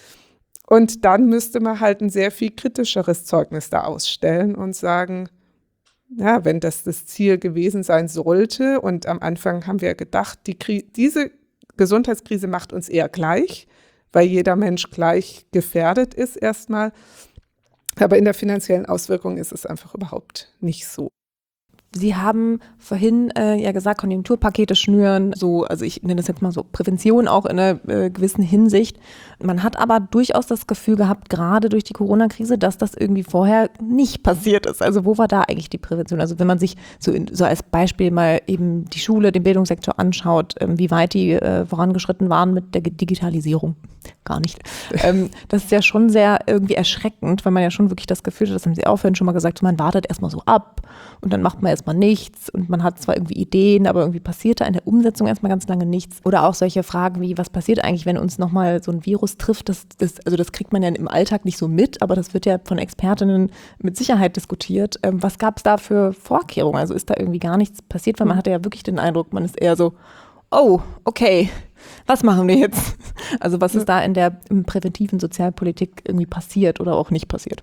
Und dann müsste man halt ein sehr viel kritischeres Zeugnis da ausstellen und sagen, ja, wenn das das Ziel gewesen sein sollte, und am Anfang haben wir gedacht, die Kri- diese Gesundheitskrise macht uns eher gleich, weil jeder Mensch gleich gefährdet ist erstmal, Aber in der finanziellen Auswirkung ist es einfach überhaupt nicht so. Sie haben vorhin äh, ja gesagt, Konjunkturpakete schnüren, so, also ich nenne das jetzt mal so Prävention auch in einer äh, gewissen Hinsicht. Man hat aber durchaus das Gefühl gehabt, gerade durch die Corona-Krise, dass das irgendwie vorher nicht passiert ist. Also wo war da eigentlich die Prävention? Also wenn man sich so, in, so als Beispiel mal eben die Schule, den Bildungssektor anschaut, ähm, wie weit die äh, vorangeschritten waren mit der Digitalisierung. Gar nicht. ähm, das ist ja schon sehr irgendwie erschreckend, weil man ja schon wirklich das Gefühl hat, das haben Sie auch vorhin schon mal gesagt, man wartet erstmal so ab und dann macht man erstmal nichts und man hat zwar irgendwie Ideen, aber irgendwie passiert da in der Umsetzung erstmal ganz lange nichts. Oder auch solche Fragen wie, was passiert eigentlich, wenn uns nochmal so ein Virus trifft? Das, das, also das kriegt man ja im Alltag nicht so mit, aber das wird ja von Expertinnen mit Sicherheit diskutiert. Ähm, was gab es da für Vorkehrungen? Also ist da irgendwie gar nichts passiert, weil man hatte ja wirklich den Eindruck, man ist eher so, oh, okay, was machen wir jetzt? Also was ist da in der im präventiven Sozialpolitik irgendwie passiert oder auch nicht passiert?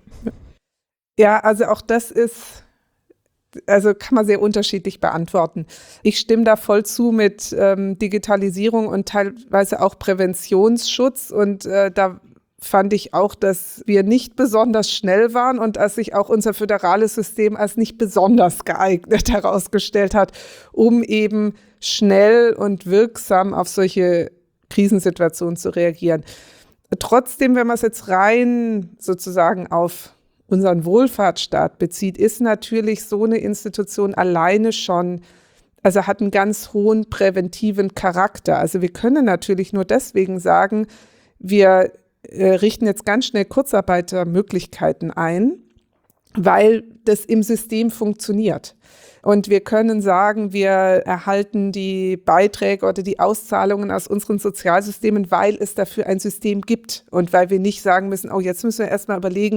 Ja, also auch das ist, also kann man sehr unterschiedlich beantworten. Ich stimme da voll zu mit ähm, Digitalisierung und teilweise auch Präventionsschutz und äh, da fand ich auch, dass wir nicht besonders schnell waren und dass sich auch unser föderales System als nicht besonders geeignet herausgestellt hat, um eben schnell und wirksam auf solche Krisensituationen zu reagieren. Trotzdem, wenn man es jetzt rein sozusagen auf unseren Wohlfahrtsstaat bezieht, ist natürlich so eine Institution alleine schon, also hat einen ganz hohen präventiven Charakter. Also wir können natürlich nur deswegen sagen, wir äh, richten jetzt ganz schnell Kurzarbeitermöglichkeiten ein, weil das im System funktioniert. Und wir können sagen, wir erhalten die Beiträge oder die Auszahlungen aus unseren Sozialsystemen, weil es dafür ein System gibt und weil wir nicht sagen müssen, oh, jetzt müssen wir erstmal überlegen,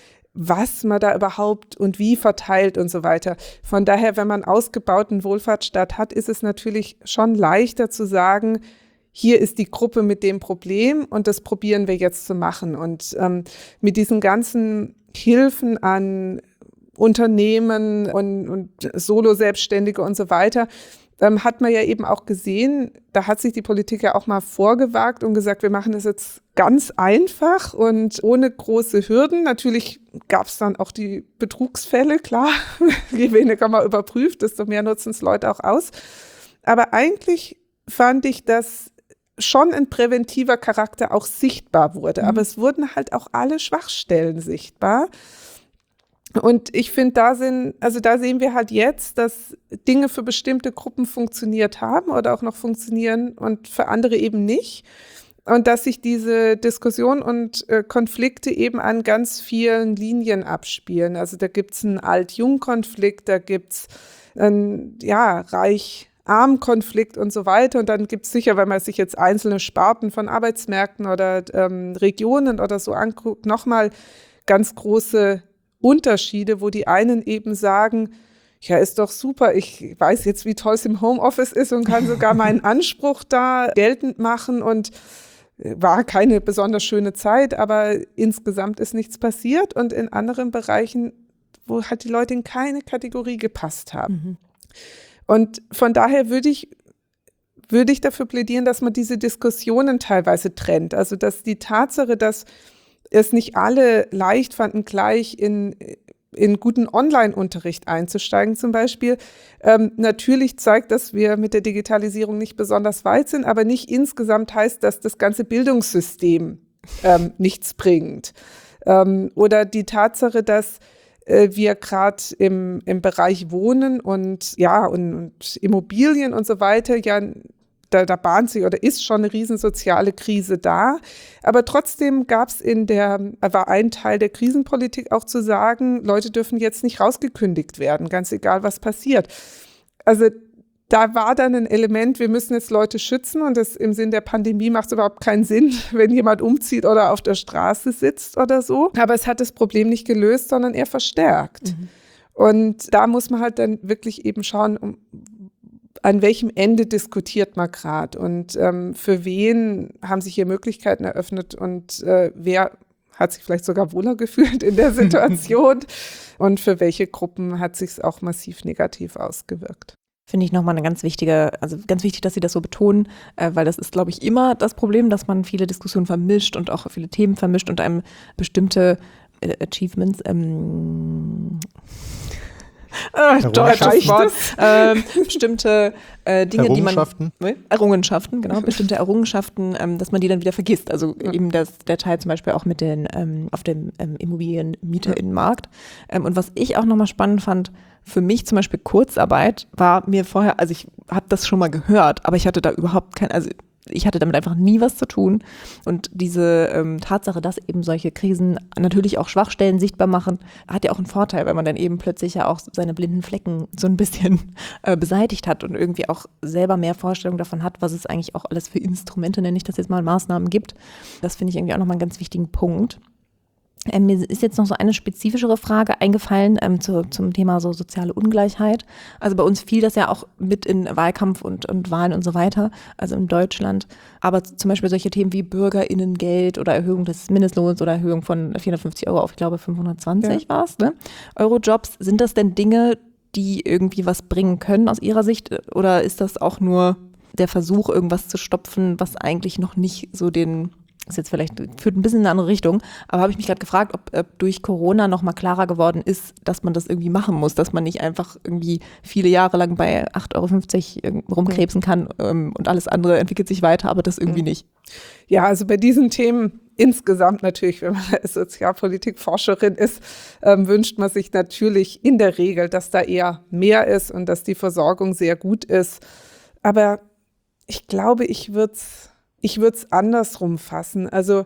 was man da überhaupt und wie verteilt und so weiter. Von daher, wenn man einen ausgebauten Wohlfahrtsstaat hat, ist es natürlich schon leichter zu sagen, hier ist die Gruppe mit dem Problem und das probieren wir jetzt zu machen. Und ähm, mit diesen ganzen Hilfen an Unternehmen und, und Solo-Selbstständige und so weiter, ähm, hat man ja eben auch gesehen, da hat sich die Politik ja auch mal vorgewagt und gesagt, wir machen das jetzt ganz einfach und ohne große Hürden. Natürlich gab es dann auch die Betrugsfälle, klar, je weniger man überprüft, desto mehr nutzen es Leute auch aus. Aber eigentlich fand ich, dass schon ein präventiver Charakter auch sichtbar wurde. Mhm. Aber es wurden halt auch alle Schwachstellen sichtbar. Und ich finde, da sind, also da sehen wir halt jetzt, dass Dinge für bestimmte Gruppen funktioniert haben oder auch noch funktionieren und für andere eben nicht. Und dass sich diese Diskussion und äh, Konflikte eben an ganz vielen Linien abspielen. Also da gibt es einen Alt-Jung-Konflikt, da gibt es einen ja, Reich-Arm-Konflikt und so weiter. Und dann gibt es sicher, wenn man sich jetzt einzelne Sparten von Arbeitsmärkten oder ähm, Regionen oder so anguckt, nochmal ganz große Unterschiede, wo die einen eben sagen, ja, ist doch super, ich weiß jetzt, wie toll es im Homeoffice ist und kann sogar meinen Anspruch da geltend machen und war keine besonders schöne Zeit, aber insgesamt ist nichts passiert und in anderen Bereichen, wo halt die Leute in keine Kategorie gepasst haben. Mhm. Und von daher würde ich, würde ich dafür plädieren, dass man diese Diskussionen teilweise trennt. Also, dass die Tatsache, dass es nicht alle leicht fanden, gleich in, in guten Online-Unterricht einzusteigen zum Beispiel. Ähm, natürlich zeigt, dass wir mit der Digitalisierung nicht besonders weit sind, aber nicht insgesamt heißt, dass das ganze Bildungssystem ähm, nichts bringt. Ähm, oder die Tatsache, dass äh, wir gerade im, im Bereich Wohnen und, ja, und, und Immobilien und so weiter ja Da, da bahnt sich oder ist schon eine riesen soziale Krise da. Aber trotzdem gab es in der, war ein Teil der Krisenpolitik auch zu sagen, Leute dürfen jetzt nicht rausgekündigt werden, ganz egal, was passiert. Also da war dann ein Element, wir müssen jetzt Leute schützen und das im Sinn der Pandemie macht es überhaupt keinen Sinn, wenn jemand umzieht oder auf der Straße sitzt oder so. Aber es hat das Problem nicht gelöst, sondern eher verstärkt. Mhm. Und da muss man halt dann wirklich eben schauen, um an welchem Ende diskutiert man gerade und ähm, für wen haben sich hier Möglichkeiten eröffnet und äh, wer hat sich vielleicht sogar wohler gefühlt in der Situation und für welche Gruppen hat sich es auch massiv negativ ausgewirkt. Finde ich nochmal eine ganz wichtige, also ganz wichtig, dass Sie das so betonen, äh, weil das ist, glaube ich, immer das Problem, dass man viele Diskussionen vermischt und auch viele Themen vermischt und einem bestimmte äh, Achievements, ähm, Ah, Errungenschaften. Wort, ähm, bestimmte äh, Dinge, die man Errungenschaften. Ne? Errungenschaften, genau, bestimmte Errungenschaften, ähm, dass man die dann wieder vergisst. Also Ja. eben das, der Teil zum Beispiel auch mit den ähm, auf dem ähm, Immobilienmieterinnenmarkt. Ähm, und was ich auch nochmal spannend fand, für mich zum Beispiel Kurzarbeit war mir vorher, also ich habe das schon mal gehört, aber ich hatte da überhaupt kein, also ich hatte damit einfach nie was zu tun. Und diese ähm, Tatsache, dass eben solche Krisen natürlich auch Schwachstellen sichtbar machen, hat ja auch einen Vorteil, weil man dann eben plötzlich ja auch seine blinden Flecken so ein bisschen äh, beseitigt hat und irgendwie auch selber mehr Vorstellung davon hat, was es eigentlich auch alles für Instrumente, nenne ich das jetzt mal, Maßnahmen gibt. Das finde ich irgendwie auch nochmal einen ganz wichtigen Punkt. Ähm, mir ist jetzt noch so eine spezifischere Frage eingefallen ähm, zu, zum Thema so soziale Ungleichheit. Also bei uns fiel das ja auch mit in Wahlkampf und, und Wahlen und so weiter, also in Deutschland. Aber zum Beispiel solche Themen wie BürgerInnengeld oder Erhöhung des Mindestlohns oder Erhöhung von vierhundertfünfzig Euro auf, ich glaube, fünfhundertzwanzig ja. war es, ne? Eurojobs. Sind das denn Dinge, die irgendwie was bringen können aus Ihrer Sicht? Oder ist das auch nur der Versuch, irgendwas zu stopfen, was eigentlich noch nicht so den... Das ist jetzt vielleicht, führt ein bisschen in eine andere Richtung, aber habe ich mich gerade gefragt, ob, ob durch Corona noch mal klarer geworden ist, dass man das irgendwie machen muss, dass man nicht einfach irgendwie viele Jahre lang bei acht Euro fünfzig rumkrebsen kann ähm, und alles andere entwickelt sich weiter, aber das irgendwie nicht. Ja, also bei diesen Themen insgesamt natürlich, wenn man als Sozialpolitikforscherin ist, ähm, wünscht man sich natürlich in der Regel, dass da eher mehr ist und dass die Versorgung sehr gut ist. Aber ich glaube, ich würde es Ich würde es andersrum fassen. Also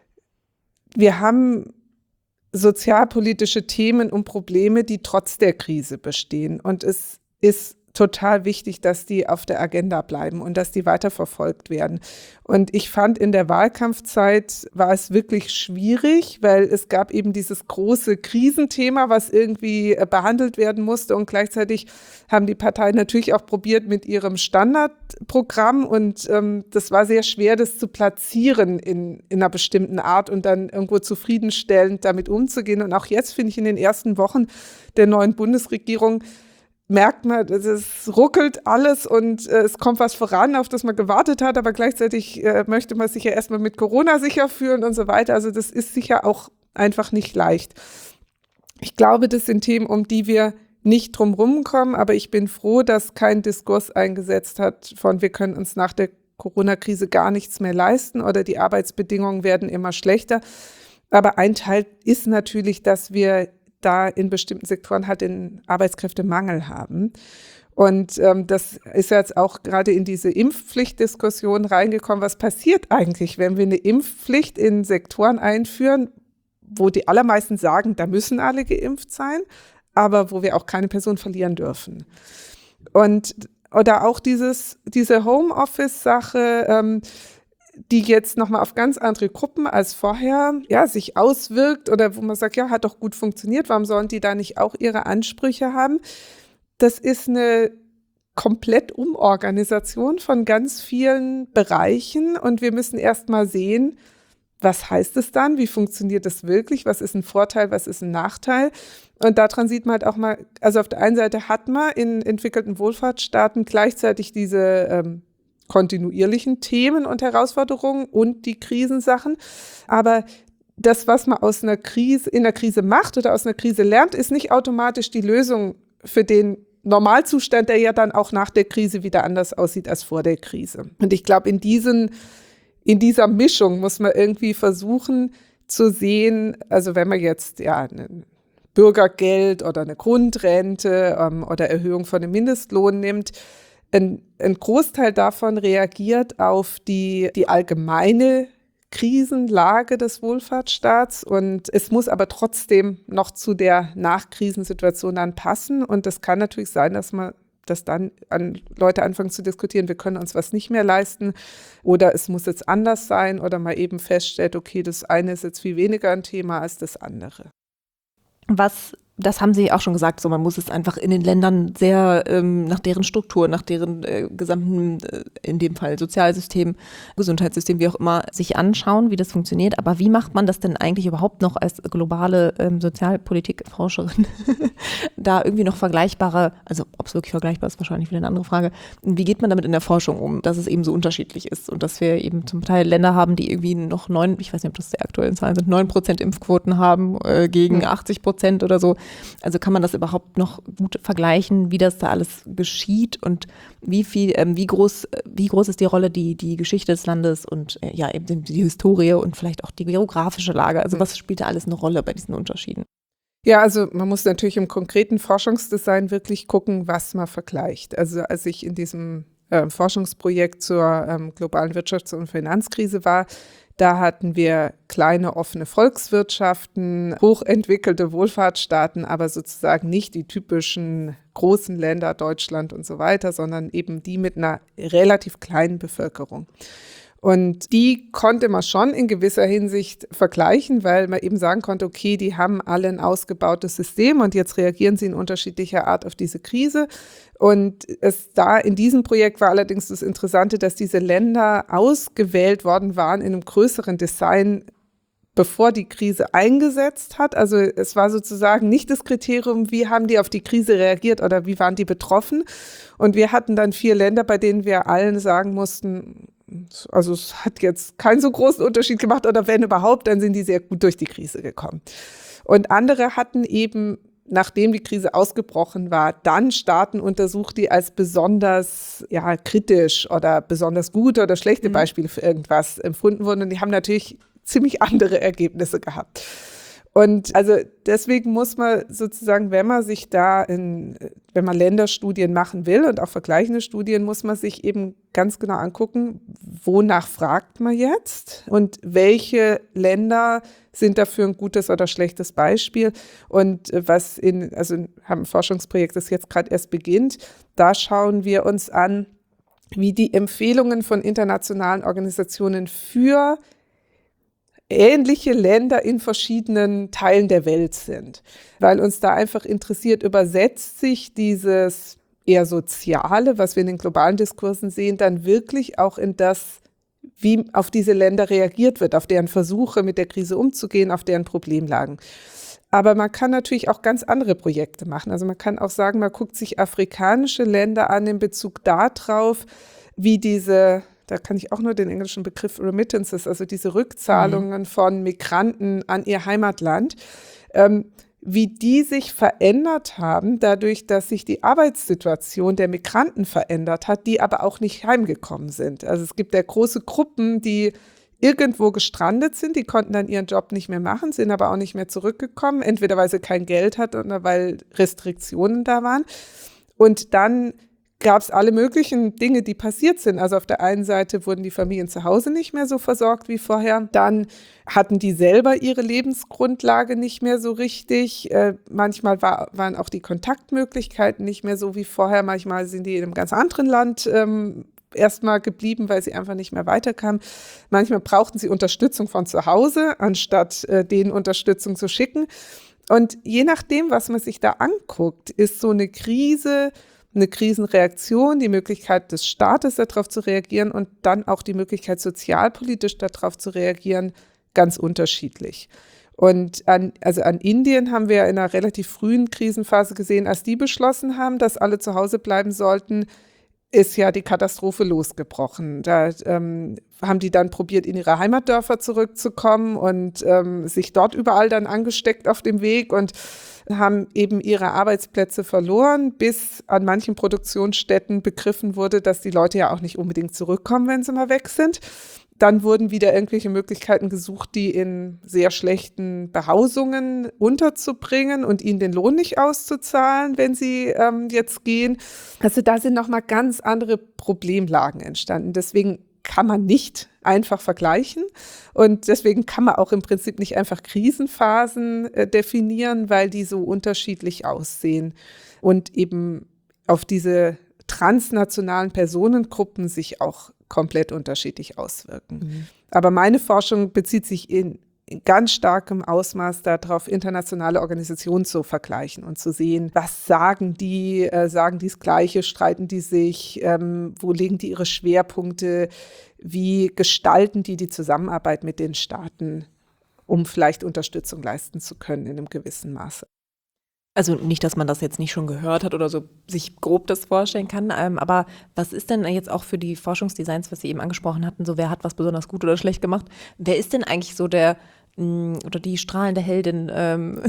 wir haben sozialpolitische Themen und Probleme, die trotz der Krise bestehen. Und es ist total wichtig, dass die auf der Agenda bleiben und dass die weiterverfolgt werden. Und ich fand, in der Wahlkampfzeit war es wirklich schwierig, weil es gab eben dieses große Krisenthema, was irgendwie behandelt werden musste. Und gleichzeitig haben die Parteien natürlich auch probiert mit ihrem Standardprogramm. Und ähm, das war sehr schwer, das zu platzieren in, in einer bestimmten Art und dann irgendwo zufriedenstellend damit umzugehen. Und auch jetzt finde ich in den ersten Wochen der neuen Bundesregierung, merkt man, es ruckelt alles und äh, es kommt was voran, auf das man gewartet hat, aber gleichzeitig äh, möchte man sich ja erstmal mit Corona sicher fühlen und so weiter. Also das ist sicher auch einfach nicht leicht. Ich glaube, das sind Themen, um die wir nicht drum rumkommen, aber ich bin froh, dass kein Diskurs eingesetzt hat von, wir können uns nach der Corona-Krise gar nichts mehr leisten oder die Arbeitsbedingungen werden immer schlechter. Aber ein Teil ist natürlich, dass wir da in bestimmten Sektoren halt den Arbeitskräftemangel haben. Und ähm, das ist jetzt auch gerade in diese Impfpflichtdiskussion reingekommen. Was passiert eigentlich, wenn wir eine Impfpflicht in Sektoren einführen, wo die allermeisten sagen, da müssen alle geimpft sein, aber wo wir auch keine Person verlieren dürfen? Und oder auch dieses, diese Homeoffice-Sache, ähm, die jetzt nochmal auf ganz andere Gruppen als vorher ja, sich auswirkt oder wo man sagt, ja, hat doch gut funktioniert, warum sollen die da nicht auch ihre Ansprüche haben? Das ist eine Komplettumorganisation von ganz vielen Bereichen und wir müssen erst mal sehen, was heißt es dann, wie funktioniert das wirklich, was ist ein Vorteil, was ist ein Nachteil? Und daran sieht man halt auch mal, also auf der einen Seite hat man in entwickelten Wohlfahrtsstaaten gleichzeitig diese ähm, kontinuierlichen Themen und Herausforderungen und die Krisensachen. Aber das, was man aus einer Krise, in einer Krise macht oder aus einer Krise lernt, ist nicht automatisch die Lösung für den Normalzustand, der ja dann auch nach der Krise wieder anders aussieht als vor der Krise. Und ich glaube, in diesen, in dieser Mischung muss man irgendwie versuchen zu sehen, also wenn man jetzt ja ein Bürgergeld oder eine Grundrente ähm, oder Erhöhung von dem Mindestlohn nimmt, Ein, ein Großteil davon reagiert auf die, die allgemeine Krisenlage des Wohlfahrtsstaats und es muss aber trotzdem noch zu der Nachkrisensituation dann passen und das kann natürlich sein, dass man dass dann an Leute anfangen zu diskutieren, wir können uns was nicht mehr leisten oder es muss jetzt anders sein oder man eben feststellt, okay, das eine ist jetzt viel weniger ein Thema als das andere. Was das haben Sie auch schon gesagt, so man muss es einfach in den Ländern sehr ähm, nach deren Struktur, nach deren äh, gesamten, äh, in dem Fall Sozialsystem, Gesundheitssystem, wie auch immer, sich anschauen, wie das funktioniert. Aber wie macht man das denn eigentlich überhaupt noch als globale ähm, Sozialpolitikforscherin da irgendwie noch vergleichbare, also ob es wirklich vergleichbar ist, wahrscheinlich wieder eine andere Frage. Wie geht man damit in der Forschung um, dass es eben so unterschiedlich ist und dass wir eben zum Teil Länder haben, die irgendwie noch neun, ich weiß nicht, ob das die aktuellen Zahlen sind, neun Prozent Impfquoten haben äh, gegen achtzig Prozent oder so. Also kann man das überhaupt noch gut vergleichen, wie das da alles geschieht und wie viel, ähm, wie groß, wie groß ist die Rolle, die, die Geschichte des Landes und äh, ja eben die, die Historie und vielleicht auch die geografische Lage. Also was spielt da alles eine Rolle bei diesen Unterschieden? Ja, also man muss natürlich im konkreten Forschungsdesign wirklich gucken, was man vergleicht. Also als ich in diesem äh, Forschungsprojekt zur ähm, globalen Wirtschafts- und Finanzkrise war, da hatten wir kleine offene Volkswirtschaften, hochentwickelte Wohlfahrtsstaaten, aber sozusagen nicht die typischen großen Länder, Deutschland und so weiter, sondern eben die mit einer relativ kleinen Bevölkerung. Und die konnte man schon in gewisser Hinsicht vergleichen, weil man eben sagen konnte, okay, die haben alle ein ausgebautes System und jetzt reagieren sie in unterschiedlicher Art auf diese Krise. Und es da in diesem Projekt war allerdings das Interessante, dass diese Länder ausgewählt worden waren in einem größeren Design, bevor die Krise eingesetzt hat. Also es war sozusagen nicht das Kriterium, wie haben die auf die Krise reagiert oder wie waren die betroffen. Und wir hatten dann vier Länder, bei denen wir allen sagen mussten, also es hat jetzt keinen so großen Unterschied gemacht oder wenn überhaupt, dann sind die sehr gut durch die Krise gekommen. Und andere hatten eben, nachdem die Krise ausgebrochen war, dann Staaten untersucht, die als besonders ja, kritisch oder besonders gute oder schlechte Beispiele für irgendwas empfunden wurden. Und die haben natürlich ziemlich andere Ergebnisse gehabt. Und also deswegen muss man sozusagen, wenn man sich da in, wenn man Länderstudien machen will und auch vergleichende Studien, muss man sich eben ganz genau angucken, wonach fragt man jetzt und welche Länder sind dafür ein gutes oder schlechtes Beispiel. Und was in, also haben ein Forschungsprojekt, das jetzt gerade erst beginnt, da schauen wir uns an, wie die Empfehlungen von internationalen Organisationen für ähnliche Länder in verschiedenen Teilen der Welt sind, weil uns da einfach interessiert, übersetzt sich dieses eher Soziale, was wir in den globalen Diskursen sehen, dann wirklich auch in das, wie auf diese Länder reagiert wird, auf deren Versuche mit der Krise umzugehen, auf deren Problemlagen. Aber man kann natürlich auch ganz andere Projekte machen. Also man kann auch sagen, man guckt sich afrikanische Länder an in Bezug darauf, wie diese, da kann ich auch nur den englischen Begriff Remittances, also diese Rückzahlungen mhm. von Migranten an ihr Heimatland, ähm, wie die sich verändert haben, dadurch, dass sich die Arbeitssituation der Migranten verändert hat, die aber auch nicht heimgekommen sind. Also es gibt ja große Gruppen, die irgendwo gestrandet sind, die konnten dann ihren Job nicht mehr machen, sind aber auch nicht mehr zurückgekommen, entweder weil sie kein Geld hatten oder weil Restriktionen da waren. Und dann gab es alle möglichen Dinge, die passiert sind. Also auf der einen Seite wurden die Familien zu Hause nicht mehr so versorgt wie vorher. Dann hatten die selber ihre Lebensgrundlage nicht mehr so richtig. Äh, manchmal war, waren auch die Kontaktmöglichkeiten nicht mehr so wie vorher. Manchmal sind die in einem ganz anderen Land ähm, erstmal geblieben, weil sie einfach nicht mehr weiterkamen. Manchmal brauchten sie Unterstützung von zu Hause, anstatt äh, denen Unterstützung zu schicken. Und je nachdem, was man sich da anguckt, ist so eine Krise eine Krisenreaktion, die Möglichkeit des Staates darauf zu reagieren und dann auch die Möglichkeit sozialpolitisch darauf zu reagieren, ganz unterschiedlich. Und an, also an Indien haben wir in einer relativ frühen Krisenphase gesehen, als die beschlossen haben, dass alle zu Hause bleiben sollten, ist ja die Katastrophe losgebrochen. Da ähm, haben die dann probiert, in ihre Heimatdörfer zurückzukommen und ähm, sich dort überall dann angesteckt auf dem Weg und haben eben ihre Arbeitsplätze verloren, bis an manchen Produktionsstätten begriffen wurde, dass die Leute ja auch nicht unbedingt zurückkommen, wenn sie mal weg sind. Dann wurden wieder irgendwelche Möglichkeiten gesucht, die in sehr schlechten Behausungen unterzubringen und ihnen den Lohn nicht auszuzahlen, wenn sie ähm, jetzt gehen. Also da sind nochmal ganz andere Problemlagen entstanden. Deswegen kann man nicht einfach vergleichen und deswegen kann man auch im Prinzip nicht einfach Krisenphasen äh, definieren, weil die so unterschiedlich aussehen und eben auf diese transnationalen Personengruppen sich auch komplett unterschiedlich auswirken. Mhm. Aber meine Forschung bezieht sich in in ganz starkem Ausmaß darauf, internationale Organisationen zu vergleichen und zu sehen, was sagen die, äh, sagen die das Gleiche, streiten die sich, ähm, wo legen die ihre Schwerpunkte, wie gestalten die die Zusammenarbeit mit den Staaten, um vielleicht Unterstützung leisten zu können in einem gewissen Maße. Also nicht, dass man das jetzt nicht schon gehört hat oder so sich grob das vorstellen kann, ähm, aber was ist denn jetzt auch für die Forschungsdesigns, was Sie eben angesprochen hatten, so wer hat was besonders gut oder schlecht gemacht? Wer ist denn eigentlich so der mh, oder die strahlende Heldin ähm,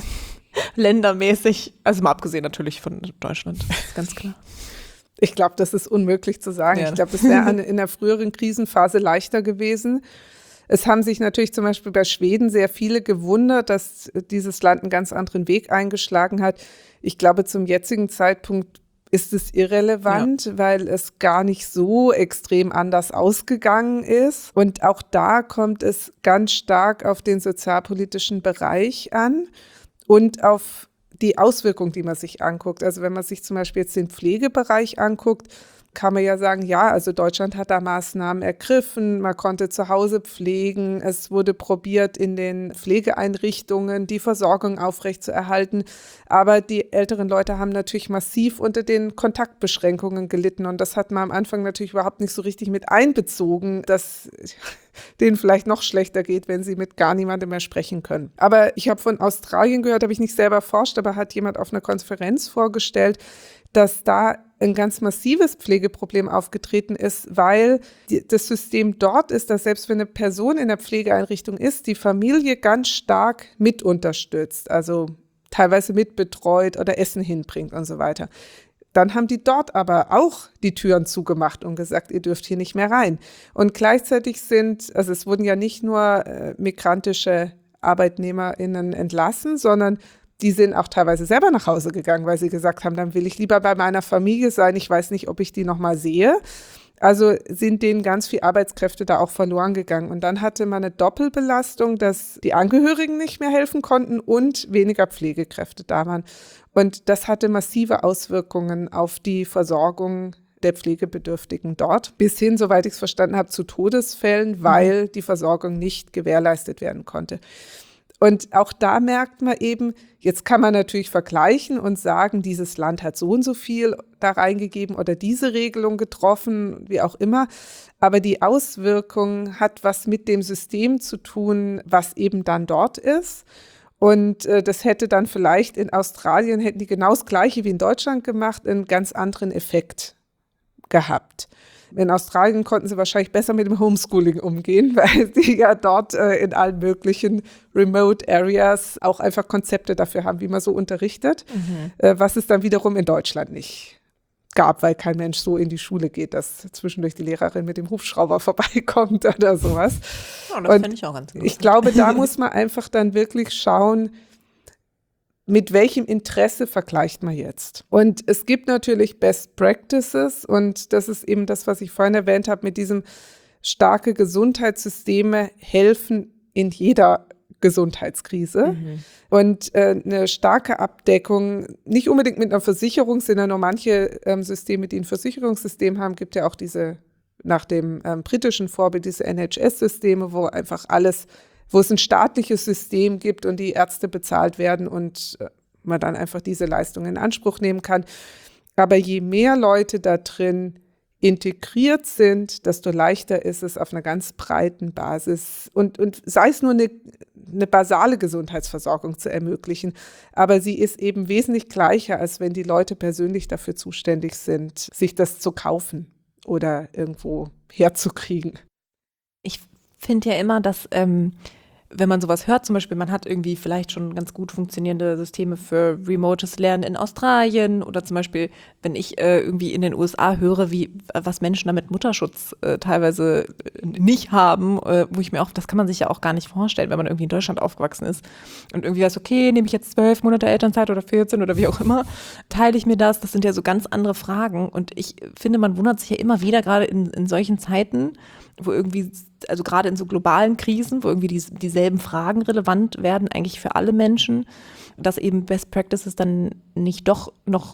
ländermäßig? Also mal abgesehen natürlich von Deutschland, ist ganz klar. Ich glaube, das ist unmöglich zu sagen. Ja. Ich glaube, es wäre in der früheren Krisenphase leichter gewesen. Es haben sich natürlich zum Beispiel bei Schweden sehr viele gewundert, dass dieses Land einen ganz anderen Weg eingeschlagen hat. Ich glaube, zum jetzigen Zeitpunkt ist es irrelevant, ja. weil es gar nicht so extrem anders ausgegangen ist. Und auch da kommt es ganz stark auf den sozialpolitischen Bereich an und auf die Auswirkungen, die man sich anguckt. Also wenn man sich zum Beispiel jetzt den Pflegebereich anguckt, kann man ja sagen, ja, also Deutschland hat da Maßnahmen ergriffen, man konnte zu Hause pflegen, es wurde probiert, in den Pflegeeinrichtungen die Versorgung aufrechtzuerhalten, aber die älteren Leute haben natürlich massiv unter den Kontaktbeschränkungen gelitten und das hat man am Anfang natürlich überhaupt nicht so richtig mit einbezogen, dass denen vielleicht noch schlechter geht, wenn sie mit gar niemandem mehr sprechen können. Aber ich habe von Australien gehört, habe ich nicht selber erforscht, aber hat jemand auf einer Konferenz vorgestellt, dass da ein ganz massives Pflegeproblem aufgetreten ist, weil die, das System dort ist, dass selbst wenn eine Person in der Pflegeeinrichtung ist, die Familie ganz stark mit unterstützt, also teilweise mitbetreut oder Essen hinbringt und so weiter. Dann haben die dort aber auch die Türen zugemacht und gesagt, ihr dürft hier nicht mehr rein. Und gleichzeitig sind, also es wurden ja nicht nur äh, migrantische ArbeitnehmerInnen entlassen, sondern die sind auch teilweise selber nach Hause gegangen, weil sie gesagt haben, dann will ich lieber bei meiner Familie sein, ich weiß nicht, ob ich die noch mal sehe. Also sind denen ganz viele Arbeitskräfte da auch verloren gegangen. Und dann hatte man eine Doppelbelastung, dass die Angehörigen nicht mehr helfen konnten und weniger Pflegekräfte da waren. Und das hatte massive Auswirkungen auf die Versorgung der Pflegebedürftigen dort, bis hin, soweit ich es verstanden habe, zu Todesfällen, weil die Versorgung nicht gewährleistet werden konnte. Und auch da merkt man eben, jetzt kann man natürlich vergleichen und sagen, dieses Land hat so und so viel da reingegeben oder diese Regelung getroffen, wie auch immer. Aber die Auswirkung hat was mit dem System zu tun, was eben dann dort ist. Und äh, das hätte dann vielleicht in Australien, hätten die genau das Gleiche wie in Deutschland gemacht, einen ganz anderen Effekt gehabt. In Australien konnten sie wahrscheinlich besser mit dem Homeschooling umgehen, weil sie ja dort äh, in allen möglichen Remote Areas auch einfach Konzepte dafür haben, wie man so unterrichtet, mhm. äh, was es dann wiederum in Deutschland nicht gab, weil kein Mensch so in die Schule geht, dass zwischendurch die Lehrerin mit dem Hubschrauber vorbeikommt oder sowas. Ja, das finde ich auch ganz gut. Ich glaube, da muss man einfach dann wirklich schauen, mit welchem Interesse vergleicht man jetzt? Und es gibt natürlich Best Practices und das ist eben das, was ich vorhin erwähnt habe, mit diesem starke Gesundheitssysteme helfen in jeder Gesundheitskrise. Mhm. Und äh, eine starke Abdeckung, nicht unbedingt mit einer Versicherung, sind ja nur manche ähm, Systeme, die ein Versicherungssystem haben, gibt ja auch diese, nach dem ähm, britischen Vorbild, diese N H S-Systeme, wo einfach alles wo es ein staatliches System gibt und die Ärzte bezahlt werden und man dann einfach diese Leistung in Anspruch nehmen kann. Aber je mehr Leute da drin integriert sind, desto leichter ist es auf einer ganz breiten Basis und, und sei es nur eine, eine basale Gesundheitsversorgung zu ermöglichen, aber sie ist eben wesentlich gleicher, als wenn die Leute persönlich dafür zuständig sind, sich das zu kaufen oder irgendwo herzukriegen. Ich finde ja immer, dass ähm wenn man sowas hört, zum Beispiel, man hat irgendwie vielleicht schon ganz gut funktionierende Systeme für remotes Lernen in Australien oder zum Beispiel, wenn ich äh, irgendwie in den U S A höre, wie was Menschen da mit Mutterschutz äh, teilweise nicht haben, äh, wo ich mir auch, das kann man sich ja auch gar nicht vorstellen, wenn man irgendwie in Deutschland aufgewachsen ist und irgendwie weiß, okay, nehme ich jetzt zwölf Monate Elternzeit oder vierzehn oder wie auch immer, teile ich mir das, das sind ja so ganz andere Fragen und ich finde, man wundert sich ja immer wieder, gerade in, in solchen Zeiten, wo irgendwie, also gerade in so globalen Krisen, wo irgendwie die, dieselben Fragen relevant werden, eigentlich für alle Menschen, dass eben Best Practices dann nicht doch noch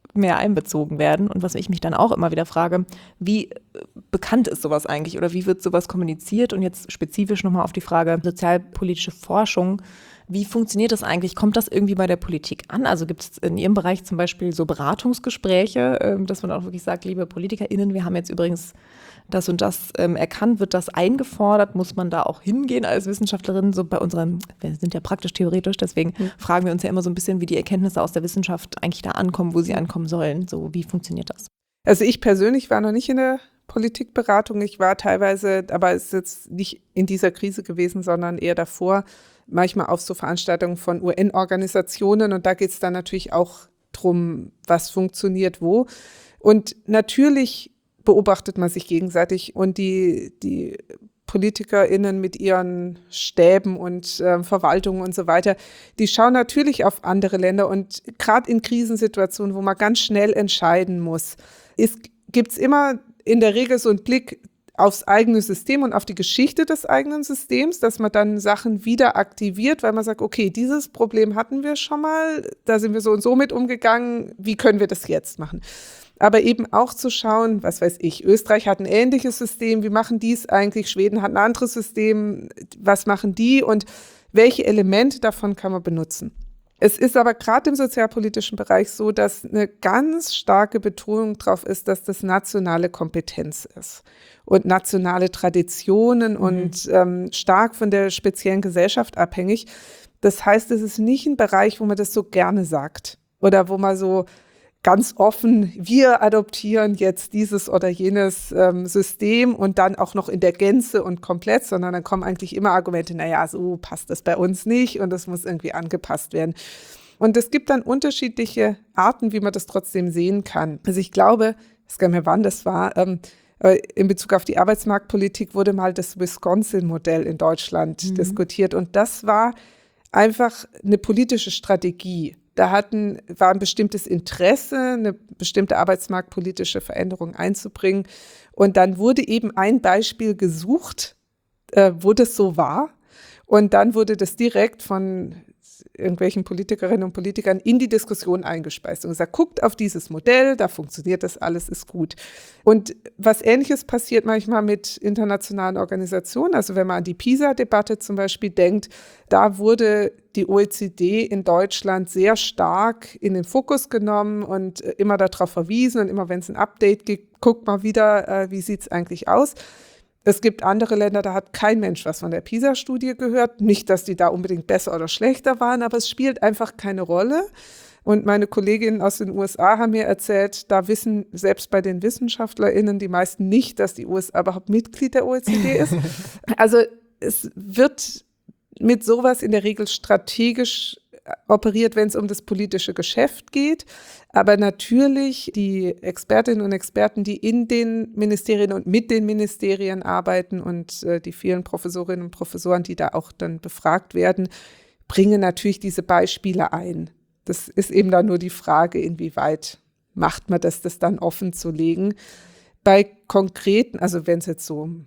mehr einbezogen werden. Und was ich mich dann auch immer wieder frage, wie bekannt ist sowas eigentlich oder wie wird sowas kommuniziert? Und jetzt spezifisch nochmal auf die Frage sozialpolitische Forschung. Wie funktioniert das eigentlich? Kommt das irgendwie bei der Politik an? Also gibt es in Ihrem Bereich zum Beispiel so Beratungsgespräche, dass man auch wirklich sagt, liebe PolitikerInnen, wir haben jetzt übrigens das und das ähm, erkannt, wird das eingefordert? Muss man da auch hingehen als Wissenschaftlerin? So bei unseren, wir sind ja praktisch theoretisch, deswegen mhm. fragen wir uns ja immer so ein bisschen, wie die Erkenntnisse aus der Wissenschaft eigentlich da ankommen, wo sie ankommen sollen. So, wie funktioniert das? Also ich persönlich war noch nicht in der Politikberatung. Ich war teilweise, aber es ist jetzt nicht in dieser Krise gewesen, sondern eher davor, manchmal auf so Veranstaltungen von U N-Organisationen. Und da geht es dann natürlich auch drum, was funktioniert wo. Und natürlich beobachtet man sich gegenseitig und die, die PolitikerInnen mit ihren Stäben und äh, Verwaltungen und so weiter, die schauen natürlich auf andere Länder und gerade in Krisensituationen, wo man ganz schnell entscheiden muss, gibt es immer in der Regel so einen Blick aufs eigene System und auf die Geschichte des eigenen Systems, dass man dann Sachen wieder aktiviert, weil man sagt, okay, dieses Problem hatten wir schon mal, da sind wir so und so mit umgegangen, wie können wir das jetzt machen? Aber eben auch zu schauen, was weiß ich, Österreich hat ein ähnliches System, wie machen die es eigentlich, Schweden hat ein anderes System, was machen die und welche Elemente davon kann man benutzen? Es ist aber gerade im sozialpolitischen Bereich so, dass eine ganz starke Betonung drauf ist, dass das nationale Kompetenz ist und nationale Traditionen mhm. und ähm, stark von der speziellen Gesellschaft abhängig. Das heißt, es ist nicht ein Bereich, wo man das so gerne sagt oder wo man so ganz offen, wir adoptieren jetzt dieses oder jenes ähm, System und dann auch noch in der Gänze und komplett, sondern dann kommen eigentlich immer Argumente, naja, so passt das bei uns nicht und das muss irgendwie angepasst werden. Und es gibt dann unterschiedliche Arten, wie man das trotzdem sehen kann. Also ich glaube, ich weiß gar nicht mehr, wann das war, ähm, in Bezug auf die Arbeitsmarktpolitik wurde mal das Wisconsin-Modell in Deutschland mhm. diskutiert und das war einfach eine politische Strategie. Da hatten, war ein bestimmtes Interesse, eine bestimmte arbeitsmarktpolitische Veränderung einzubringen. Und dann wurde eben ein Beispiel gesucht, äh, wo das so war. Und dann wurde das direkt von irgendwelchen Politikerinnen und Politikern in die Diskussion eingespeist und gesagt, guckt auf dieses Modell, da funktioniert das alles, ist gut. Und was Ähnliches passiert manchmal mit internationalen Organisationen, also wenn man an die PISA-Debatte zum Beispiel denkt, da wurde die O E C D in Deutschland sehr stark in den Fokus genommen und immer darauf verwiesen und immer wenn es ein Update gibt, guckt mal wieder, wie sieht es eigentlich aus. Es gibt andere Länder, da hat kein Mensch was von der PISA-Studie gehört. Nicht, dass die da unbedingt besser oder schlechter waren, aber es spielt einfach keine Rolle. Und meine Kolleginnen aus den U S A haben mir erzählt, da wissen selbst bei den WissenschaftlerInnen die meisten nicht, dass die U S A überhaupt Mitglied der O E C D ist. Also es wird mit sowas in der Regel strategisch operiert, wenn es um das politische Geschäft geht. Aber natürlich die Expertinnen und Experten, die in den Ministerien und mit den Ministerien arbeiten und äh, die vielen Professorinnen und Professoren, die da auch dann befragt werden, bringen natürlich diese Beispiele ein. Das ist eben dann nur die Frage, inwieweit macht man das, das dann offen zu legen. Bei konkreten, also wenn es jetzt so um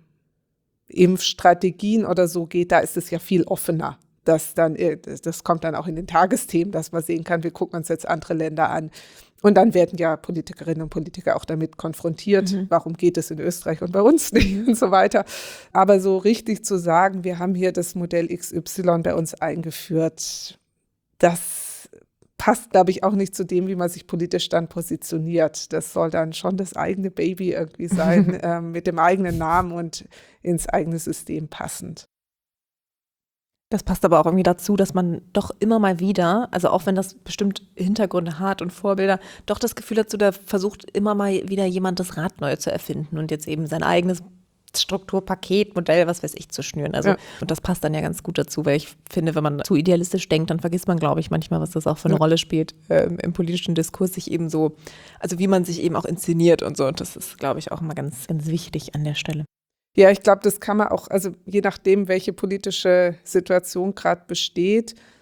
Impfstrategien oder so geht, da ist es ja viel offener. Das, dann, das kommt dann auch in den Tagesthemen, dass man sehen kann, wir gucken uns jetzt andere Länder an. Und dann werden ja Politikerinnen und Politiker auch damit konfrontiert, mhm. warum geht es in Österreich und bei uns nicht und so weiter. Aber so richtig zu sagen, wir haben hier das Modell X Y bei uns eingeführt, das passt, glaube ich, auch nicht zu dem, wie man sich politisch dann positioniert. Das soll dann schon das eigene Baby irgendwie sein, äh, mit dem eigenen Namen und ins eigene System passend. Das passt aber auch irgendwie dazu, dass man doch immer mal wieder, also auch wenn das bestimmt Hintergründe hat und Vorbilder, doch das Gefühl hat, so da versucht immer mal wieder jemand das Rad neu zu erfinden und jetzt eben sein eigenes Strukturpaket, Modell, was weiß ich, zu schnüren. Also, ja. Und das passt dann ja ganz gut dazu, weil ich finde, wenn man zu idealistisch denkt, dann vergisst man, glaube ich, manchmal, was das auch für eine ja. Rolle spielt äh, im politischen Diskurs, sich eben so, also wie man sich eben auch inszeniert und so. Und das ist, glaube ich, auch immer ganz, ganz wichtig an der Stelle. Ja, ich glaube, das kann man auch, also je nachdem, welche politische Situation gerade besteht,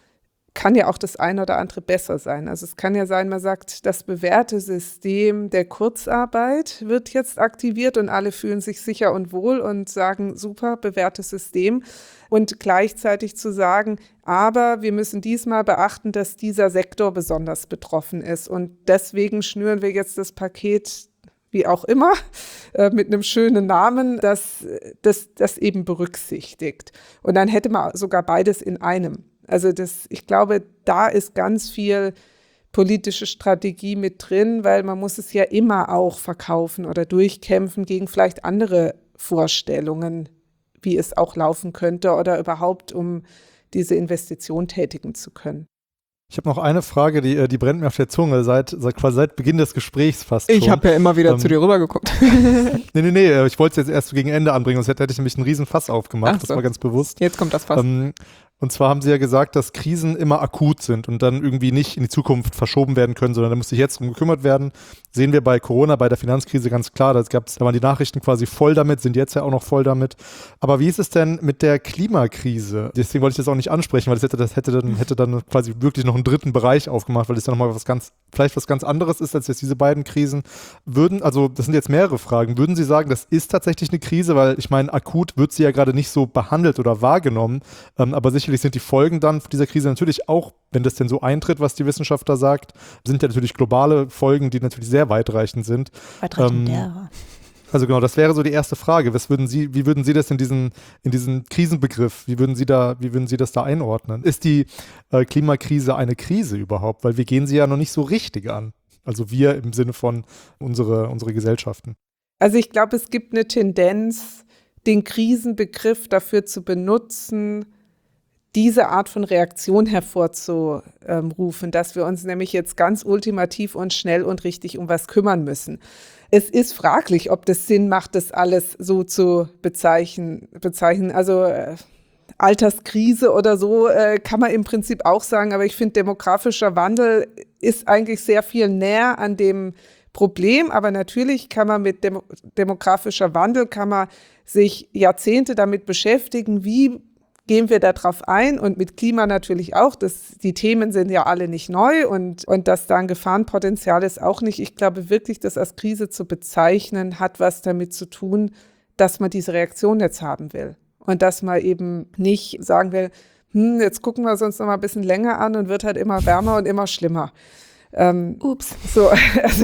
kann ja auch das eine oder andere besser sein. Also es kann ja sein, man sagt, das bewährte System der Kurzarbeit wird jetzt aktiviert und alle fühlen sich sicher und wohl und sagen, super, bewährtes System. Und gleichzeitig zu sagen, aber wir müssen diesmal beachten, dass dieser Sektor besonders betroffen ist. Und deswegen schnüren wir jetzt das Paket, wie auch immer, äh, mit einem schönen Namen, das, das, das eben berücksichtigt. Und dann hätte man sogar beides in einem. Also das, ich glaube, da ist ganz viel politische Strategie mit drin, weil man muss es ja immer auch verkaufen oder durchkämpfen gegen vielleicht andere Vorstellungen, wie es auch laufen könnte oder überhaupt, um diese Investition tätigen zu können. Ich habe noch eine Frage, die, die brennt mir auf der Zunge, seit, seit quasi seit Beginn des Gesprächs fast schon. Ich habe ja immer wieder ähm, zu dir rübergeguckt. nee, nee, nee, ich wollte es jetzt erst gegen Ende anbringen, sonst hätte ich nämlich einen riesen Fass aufgemacht, Ach so. Das war ganz bewusst. Jetzt kommt das Fass. Ähm, Und zwar haben sie ja gesagt, dass Krisen immer akut sind und dann irgendwie nicht in die Zukunft verschoben werden können, sondern da muss sich jetzt drum gekümmert werden. Sehen wir bei Corona, bei der Finanzkrise ganz klar, da, gab's, da waren die Nachrichten quasi voll damit, sind jetzt ja auch noch voll damit. Aber wie ist es denn mit der Klimakrise? Deswegen wollte ich das auch nicht ansprechen, weil das hätte, das hätte, dann, hätte dann quasi wirklich noch einen dritten Bereich aufgemacht, weil das dann nochmal was ganz, vielleicht was ganz anderes ist als jetzt diese beiden Krisen. Würden, also das sind jetzt mehrere Fragen, würden Sie sagen, das ist tatsächlich eine Krise? Weil ich meine, akut wird sie ja gerade nicht so behandelt oder wahrgenommen, ähm, aber sicherlich sind die Folgen dann dieser Krise natürlich auch, wenn das denn so eintritt, was die Wissenschaft da sagt, sind ja natürlich globale Folgen, die natürlich sehr weitreichend sind. Weitreichend, ähm, ja. Also genau, das wäre so die erste Frage. Was würden Sie, wie würden Sie das in diesen, in diesen Krisenbegriff, wie würden Sie da, wie würden Sie das da einordnen? Ist die äh, Klimakrise eine Krise überhaupt? Weil wir gehen sie ja noch nicht so richtig an. Also wir im Sinne von unsere, unsere Gesellschaften. Also ich glaube, es gibt eine Tendenz, den Krisenbegriff dafür zu benutzen, diese Art von Reaktion hervorzurufen, dass wir uns nämlich jetzt ganz ultimativ und schnell und richtig um was kümmern müssen. Es ist fraglich, ob das Sinn macht, das alles so zu bezeichnen. bezeichnen. Also äh, Alterskrise oder so äh, kann man im Prinzip auch sagen, aber ich finde, demografischer Wandel ist eigentlich sehr viel näher an dem Problem, aber natürlich kann man mit dem, demografischer Wandel, kann man sich Jahrzehnte damit beschäftigen, wie gehen wir darauf ein und mit Klima natürlich auch. Das, die Themen sind ja alle nicht neu und, und dass da ein Gefahrenpotenzial ist auch nicht. Ich glaube wirklich, das als Krise zu bezeichnen, hat was damit zu tun, dass man diese Reaktion jetzt haben will. Und dass man eben nicht sagen will, hm, jetzt gucken wir es uns noch mal ein bisschen länger an und wird halt immer wärmer und immer schlimmer. Ähm, Ups. So, also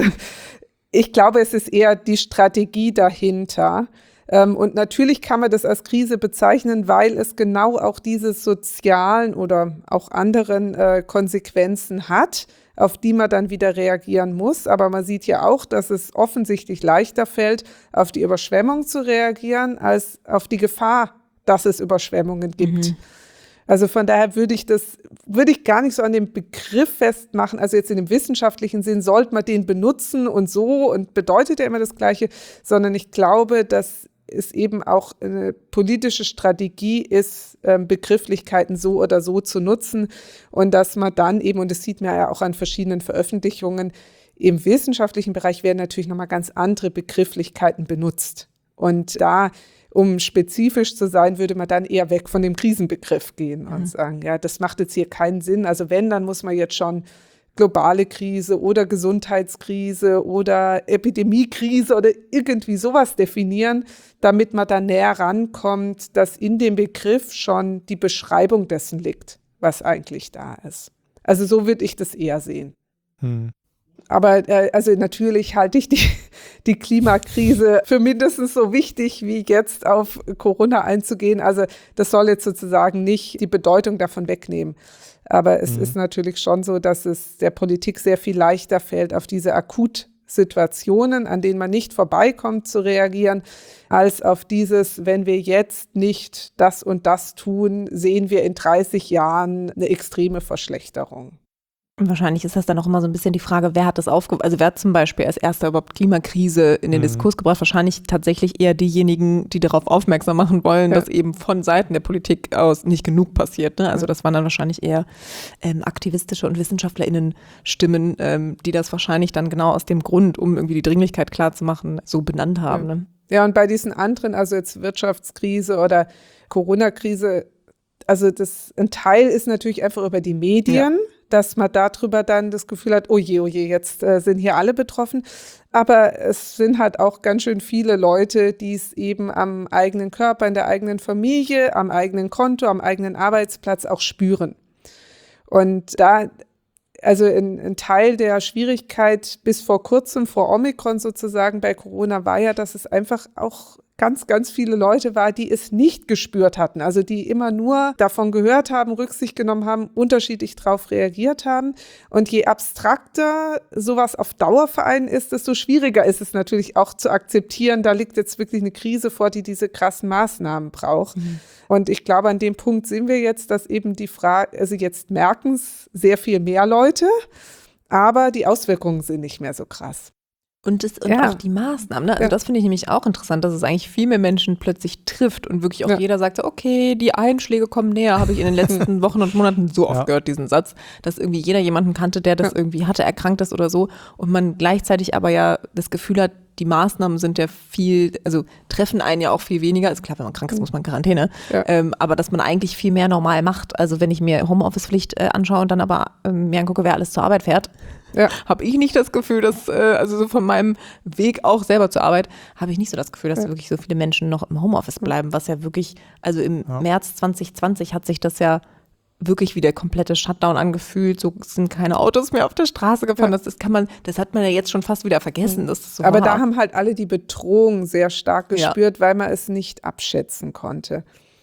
ich glaube, es ist eher die Strategie dahinter. Und natürlich kann man das als Krise bezeichnen, weil es genau auch diese sozialen oder auch anderen äh, Konsequenzen hat, auf die man dann wieder reagieren muss. Aber man sieht ja auch, dass es offensichtlich leichter fällt, auf die Überschwemmung zu reagieren, als auf die Gefahr, dass es Überschwemmungen gibt. Mhm. Also von daher würde ich das, würde ich gar nicht so an dem Begriff festmachen. Also jetzt in dem wissenschaftlichen Sinn sollte man den benutzen und so und bedeutet ja immer das Gleiche, sondern ich glaube, dass es eben auch eine politische Strategie ist, ähm, Begrifflichkeiten so oder so zu nutzen und dass man dann eben, und das sieht man ja auch an verschiedenen Veröffentlichungen, im wissenschaftlichen Bereich werden natürlich nochmal ganz andere Begrifflichkeiten benutzt. Und da, um spezifisch zu sein, würde man dann eher weg von dem Krisenbegriff gehen und mhm. sagen, ja, das macht jetzt hier keinen Sinn. Also wenn, dann muss man jetzt schon globale Krise oder Gesundheitskrise oder Epidemiekrise oder irgendwie sowas definieren, damit man da näher rankommt, dass in dem Begriff schon die Beschreibung dessen liegt, was eigentlich da ist. Also so würde ich das eher sehen. Hm. Aber äh, also natürlich halte ich die, die Klimakrise für mindestens so wichtig, wie jetzt auf Corona einzugehen. Also das soll jetzt sozusagen nicht die Bedeutung davon wegnehmen. Aber es mhm. ist natürlich schon so, dass es der Politik sehr viel leichter fällt, auf diese Akutsituationen, an denen man nicht vorbeikommt, zu reagieren, als auf dieses, wenn wir jetzt nicht das und das tun, sehen wir in dreißig Jahren eine extreme Verschlechterung. Wahrscheinlich ist das dann auch immer so ein bisschen die Frage, wer hat das aufgebracht, also wer hat zum Beispiel als erster überhaupt Klimakrise in den mhm. Diskurs gebracht? Wahrscheinlich tatsächlich eher diejenigen, die darauf aufmerksam machen wollen, ja. dass eben von Seiten der Politik aus nicht genug passiert. Ne? Also das waren dann wahrscheinlich eher ähm, aktivistische und WissenschaftlerInnen-Stimmen, ähm, die das wahrscheinlich dann genau aus dem Grund, um irgendwie die Dringlichkeit klarzumachen, so benannt haben. Ja. Ne? Ja, und bei diesen anderen, also jetzt Wirtschaftskrise oder Corona-Krise, also das, ein Teil ist natürlich einfach über die Medien, ja. dass man darüber dann das Gefühl hat, oh je, oh je, jetzt äh, sind hier alle betroffen. Aber es sind halt auch ganz schön viele Leute, die es eben am eigenen Körper, in der eigenen Familie, am eigenen Konto, am eigenen Arbeitsplatz auch spüren. Und da, also ein, ein Teil der Schwierigkeit bis vor kurzem, vor Omikron sozusagen bei Corona, war ja, dass es einfach auch ganz, ganz viele Leute war, die es nicht gespürt hatten, also die immer nur davon gehört haben, Rücksicht genommen haben, unterschiedlich darauf reagiert haben. Und je abstrakter sowas auf Dauer für einen ist, desto schwieriger ist es natürlich auch zu akzeptieren, da liegt jetzt wirklich eine Krise vor, die diese krassen Maßnahmen braucht. Mhm. Und ich glaube, an dem Punkt sind wir jetzt, dass eben die Frage, also jetzt merken es sehr viel mehr Leute, aber die Auswirkungen sind nicht mehr so krass. Und, das, und ja. auch die Maßnahmen, ne? Also ja. das finde ich nämlich auch interessant, dass es eigentlich viel mehr Menschen plötzlich trifft und wirklich auch ja. jeder sagt, okay, die Einschläge kommen näher, habe ich in den letzten Wochen und Monaten so oft ja. gehört, diesen Satz, dass irgendwie jeder jemanden kannte, der das ja. irgendwie hatte, erkrankt ist oder so und man gleichzeitig aber ja das Gefühl hat, die Maßnahmen sind ja viel, also treffen einen ja auch viel weniger. Ist klar, wenn man krank ist, muss man Quarantäne. Ja. Ähm, aber dass man eigentlich viel mehr normal macht. Also wenn ich mir Homeoffice-Pflicht äh, anschaue und dann aber ähm, mir angucke, wer alles zur Arbeit fährt, ja. habe ich nicht das Gefühl, dass, äh, also so von meinem Weg auch selber zur Arbeit, habe ich nicht so das Gefühl, dass ja. wirklich so viele Menschen noch im Homeoffice bleiben, was ja wirklich, also im ja. März zwanzig zwanzig hat sich das ja wirklich wie der komplette Shutdown angefühlt, so sind keine Autos mehr auf der Straße gefahren, ja. das, das kann man, das hat man ja jetzt schon fast wieder vergessen. Das ist so Aber hart. Da haben halt alle die Bedrohung sehr stark gespürt, ja. weil man es nicht abschätzen konnte.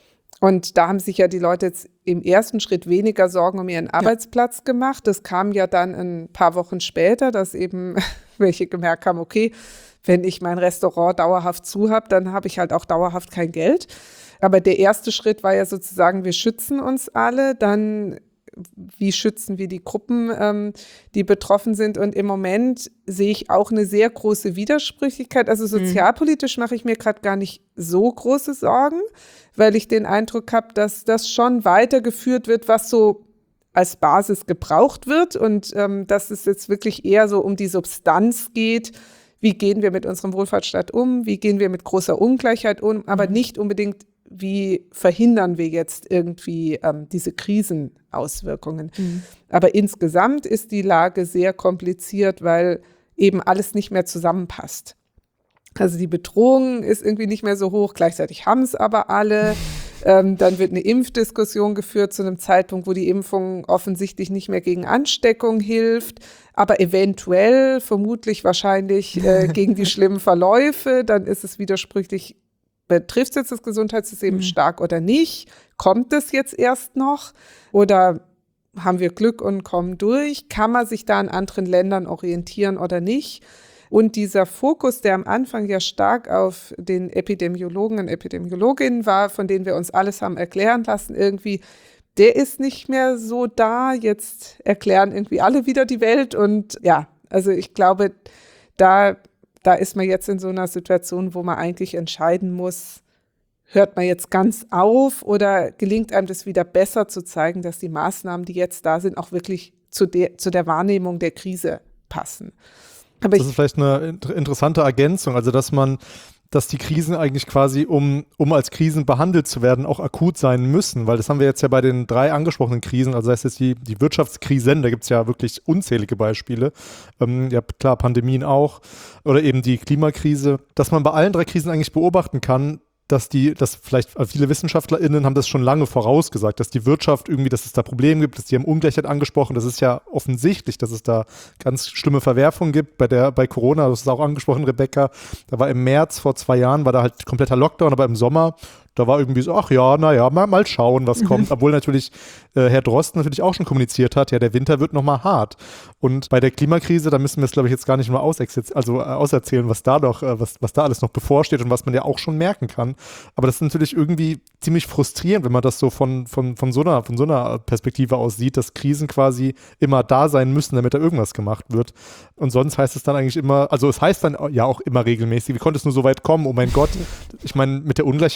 Und da haben sich ja die Leute jetzt im ersten Schritt weniger Sorgen um ihren Arbeitsplatz ja. gemacht. Das kam ja dann ein paar Wochen später, dass eben welche gemerkt haben, okay, wenn ich mein Restaurant dauerhaft zu habe, dann habe ich halt auch dauerhaft kein Geld. Aber der erste Schritt war ja sozusagen, wir schützen uns alle, dann wie schützen wir die Gruppen, ähm, die betroffen sind. Und im Moment sehe ich auch eine sehr große Widersprüchlichkeit. Also sozialpolitisch mache ich mir gerade gar nicht so große Sorgen, weil ich den Eindruck habe, dass das schon weitergeführt wird, was so als Basis gebraucht wird und ähm, dass es jetzt wirklich eher so um die Substanz geht. Wie gehen wir mit unserem Wohlfahrtsstaat um? Wie gehen wir mit großer Ungleichheit um? Aber nicht unbedingt, wie verhindern wir jetzt irgendwie ähm, diese Krisenauswirkungen. Mhm. Aber insgesamt ist die Lage sehr kompliziert, weil eben alles nicht mehr zusammenpasst. Also die Bedrohung ist irgendwie nicht mehr so hoch, gleichzeitig haben es aber alle. Ähm, dann wird eine Impfdiskussion geführt zu einem Zeitpunkt, wo die Impfung offensichtlich nicht mehr gegen Ansteckung hilft, aber eventuell, vermutlich wahrscheinlich äh, gegen die schlimmen Verläufe. Dann ist es widersprüchlich, betrifft es jetzt das Gesundheitssystem mhm. stark oder nicht? Kommt es jetzt erst noch? Oder haben wir Glück und kommen durch? Kann man sich da an anderen Ländern orientieren oder nicht? Und dieser Fokus, der am Anfang ja stark auf den Epidemiologen und Epidemiologinnen war, von denen wir uns alles haben erklären lassen, irgendwie, der ist nicht mehr so da. Jetzt erklären irgendwie alle wieder die Welt. Und ja, also ich glaube, da, da ist man jetzt in so einer Situation, wo man eigentlich entscheiden muss, hört man jetzt ganz auf oder gelingt einem das wieder besser zu zeigen, dass die Maßnahmen, die jetzt da sind, auch wirklich zu der, zu der Wahrnehmung der Krise passen. Aber das ist vielleicht eine inter- interessante Ergänzung, also dass man, dass die Krisen eigentlich quasi, um, um als Krisen behandelt zu werden, auch akut sein müssen, weil das haben wir jetzt ja bei den drei angesprochenen Krisen, also das heißt jetzt die, die Wirtschaftskrisen, da gibt es ja wirklich unzählige Beispiele, ähm, ja klar, Pandemien auch oder eben die Klimakrise, dass man bei allen drei Krisen eigentlich beobachten kann, dass die, dass vielleicht viele WissenschaftlerInnen haben das schon lange vorausgesagt, dass die Wirtschaft irgendwie, dass es da Probleme gibt, dass die haben Ungleichheit angesprochen, das ist ja offensichtlich, dass es da ganz schlimme Verwerfungen gibt, bei der, bei Corona, das ist auch angesprochen, Rebecca, da war im März vor zwei Jahren, war da halt kompletter Lockdown, aber im Sommer, da war irgendwie so, ach ja, naja, mal, mal schauen, was mhm. kommt. Obwohl natürlich äh, Herr Drosten natürlich auch schon kommuniziert hat, ja, der Winter wird nochmal hart. Und bei der Klimakrise, da müssen wir es, glaube ich, jetzt gar nicht nur ausex- also, äh, auserzählen, was da doch, äh, was, was da alles noch bevorsteht und was man ja auch schon merken kann. Aber das ist natürlich irgendwie ziemlich frustrierend, wenn man das so von, von, von, so einer, von so einer Perspektive aus sieht, dass Krisen quasi immer da sein müssen, damit da irgendwas gemacht wird. Und sonst heißt es dann eigentlich immer, also es heißt dann ja auch immer regelmäßig, wie konnte es nur so weit kommen? Oh mein Gott, ich meine, mit der Ungleichheit, das wird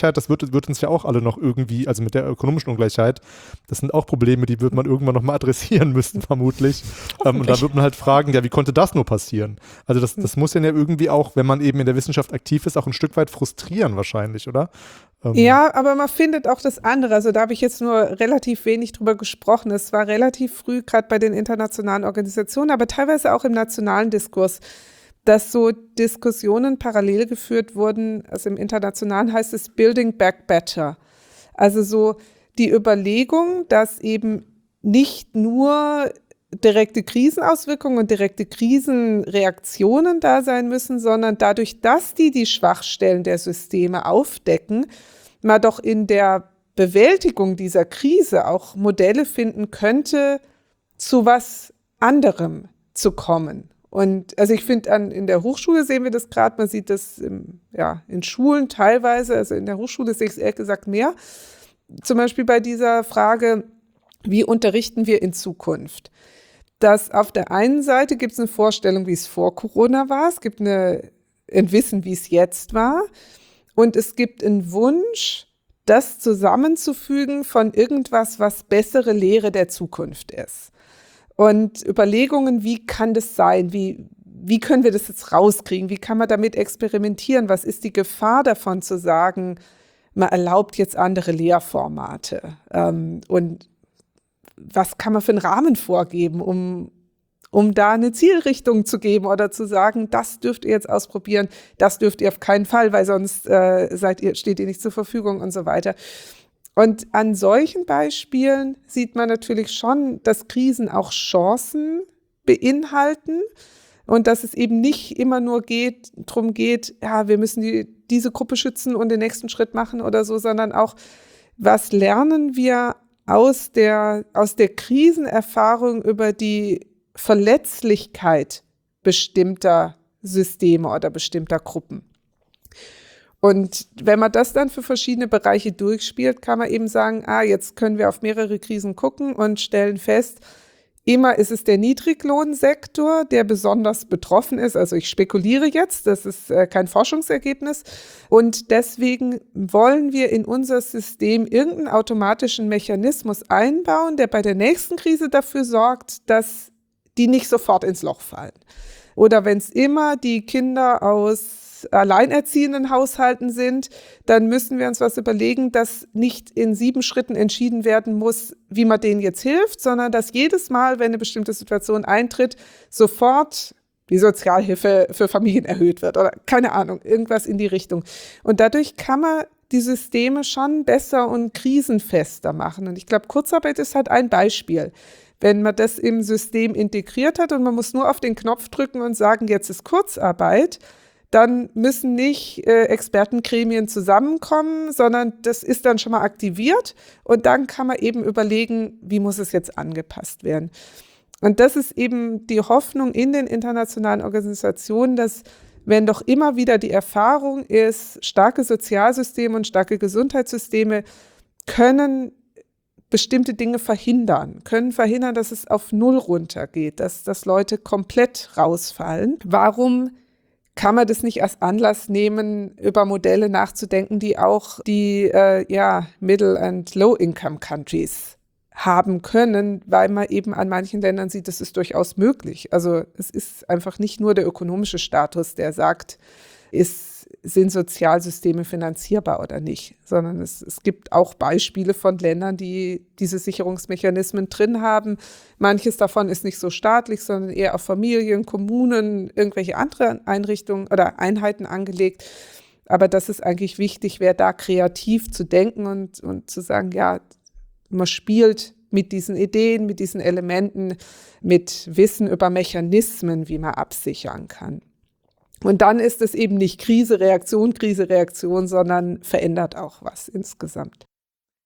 wird uns ja auch alle noch irgendwie, also mit der ökonomischen Ungleichheit, das sind auch Probleme, die wird man irgendwann nochmal adressieren müssen, vermutlich. Ähm, und da wird man halt fragen, ja, wie konnte das nur passieren? Also das, das muss ja irgendwie auch, wenn man eben in der Wissenschaft aktiv ist, auch ein Stück weit frustrieren wahrscheinlich, oder? Ähm, Ja, aber man findet auch das andere. Also da habe ich jetzt nur relativ wenig drüber gesprochen. Es war relativ früh, gerade bei den internationalen Organisationen, aber teilweise auch im nationalen Diskurs, dass so Diskussionen parallel geführt wurden. Also im Internationalen heißt es Building Back Better. Also so die Überlegung, dass eben nicht nur direkte Krisenauswirkungen und direkte Krisenreaktionen da sein müssen, sondern dadurch, dass die die Schwachstellen der Systeme aufdecken, man doch in der Bewältigung dieser Krise auch Modelle finden könnte, zu was anderem zu kommen. Und also ich finde, in der Hochschule sehen wir das gerade, man sieht das im, ja, in Schulen teilweise, also in der Hochschule sehe ich es ehrlich gesagt mehr. Zum Beispiel bei dieser Frage, wie unterrichten wir in Zukunft? Dass auf der einen Seite gibt es eine Vorstellung, wie es vor Corona war, es gibt eine, ein Wissen, wie es jetzt war, und es gibt einen Wunsch, das zusammenzufügen von irgendwas, was bessere Lehre der Zukunft ist. Und Überlegungen, wie kann das sein, wie, wie können wir das jetzt rauskriegen, wie kann man damit experimentieren, was ist die Gefahr davon zu sagen, man erlaubt jetzt andere Lehrformate, ähm, und was kann man für einen Rahmen vorgeben, um, um da eine Zielrichtung zu geben oder zu sagen, das dürft ihr jetzt ausprobieren, das dürft ihr auf keinen Fall, weil sonst äh, seid ihr, steht ihr nicht zur Verfügung und so weiter. Und an solchen Beispielen sieht man natürlich schon, dass Krisen auch Chancen beinhalten und dass es eben nicht immer nur geht, darum geht, ja, wir müssen die, diese Gruppe schützen und den nächsten Schritt machen oder so, sondern auch, was lernen wir aus der, aus der Krisenerfahrung über die Verletzlichkeit bestimmter Systeme oder bestimmter Gruppen. Und wenn man das dann für verschiedene Bereiche durchspielt, kann man eben sagen, ah, jetzt können wir auf mehrere Krisen gucken und stellen fest, immer ist es der Niedriglohnsektor, der besonders betroffen ist. Also ich spekuliere jetzt, das ist äh, kein Forschungsergebnis. Und deswegen wollen wir in unser System irgendeinen automatischen Mechanismus einbauen, der bei der nächsten Krise dafür sorgt, dass die nicht sofort ins Loch fallen. Oder wenn es immer die Kinder aus alleinerziehenden Haushalten sind, dann müssen wir uns was überlegen, dass nicht in sieben Schritten entschieden werden muss, wie man denen jetzt hilft, sondern dass jedes Mal, wenn eine bestimmte Situation eintritt, sofort die Sozialhilfe für Familien erhöht wird oder keine Ahnung, irgendwas in die Richtung. Und dadurch kann man die Systeme schon besser und krisenfester machen. Und ich glaube, Kurzarbeit ist halt ein Beispiel. Wenn man das im System integriert hat und man muss nur auf den Knopf drücken und sagen, jetzt ist Kurzarbeit, dann müssen nicht äh, Expertengremien zusammenkommen, sondern das ist dann schon mal aktiviert und dann kann man eben überlegen, wie muss es jetzt angepasst werden. Und das ist eben die Hoffnung in den internationalen Organisationen, dass wenn doch immer wieder die Erfahrung ist, starke Sozialsysteme und starke Gesundheitssysteme können bestimmte Dinge verhindern, können verhindern, dass es auf Null runtergeht, dass, dass Leute komplett rausfallen. Warum kann man das nicht als Anlass nehmen, über Modelle nachzudenken, die auch die äh, ja, Middle- and Low-Income-Countries haben können, weil man eben an manchen Ländern sieht, das ist durchaus möglich. Also es ist einfach nicht nur der ökonomische Status, der sagt, ist, sind Sozialsysteme finanzierbar oder nicht, sondern es, es gibt auch Beispiele von Ländern, die diese Sicherungsmechanismen drin haben. Manches davon ist nicht so staatlich, sondern eher auf Familien, Kommunen, irgendwelche andere Einrichtungen oder Einheiten angelegt. Aber das ist eigentlich wichtig, wäre da kreativ zu denken und, und zu sagen, ja, man spielt mit diesen Ideen, mit diesen Elementen, mit Wissen über Mechanismen, wie man absichern kann. Und dann ist es eben nicht Krise, Reaktion, Krise, Reaktion, sondern verändert auch was insgesamt.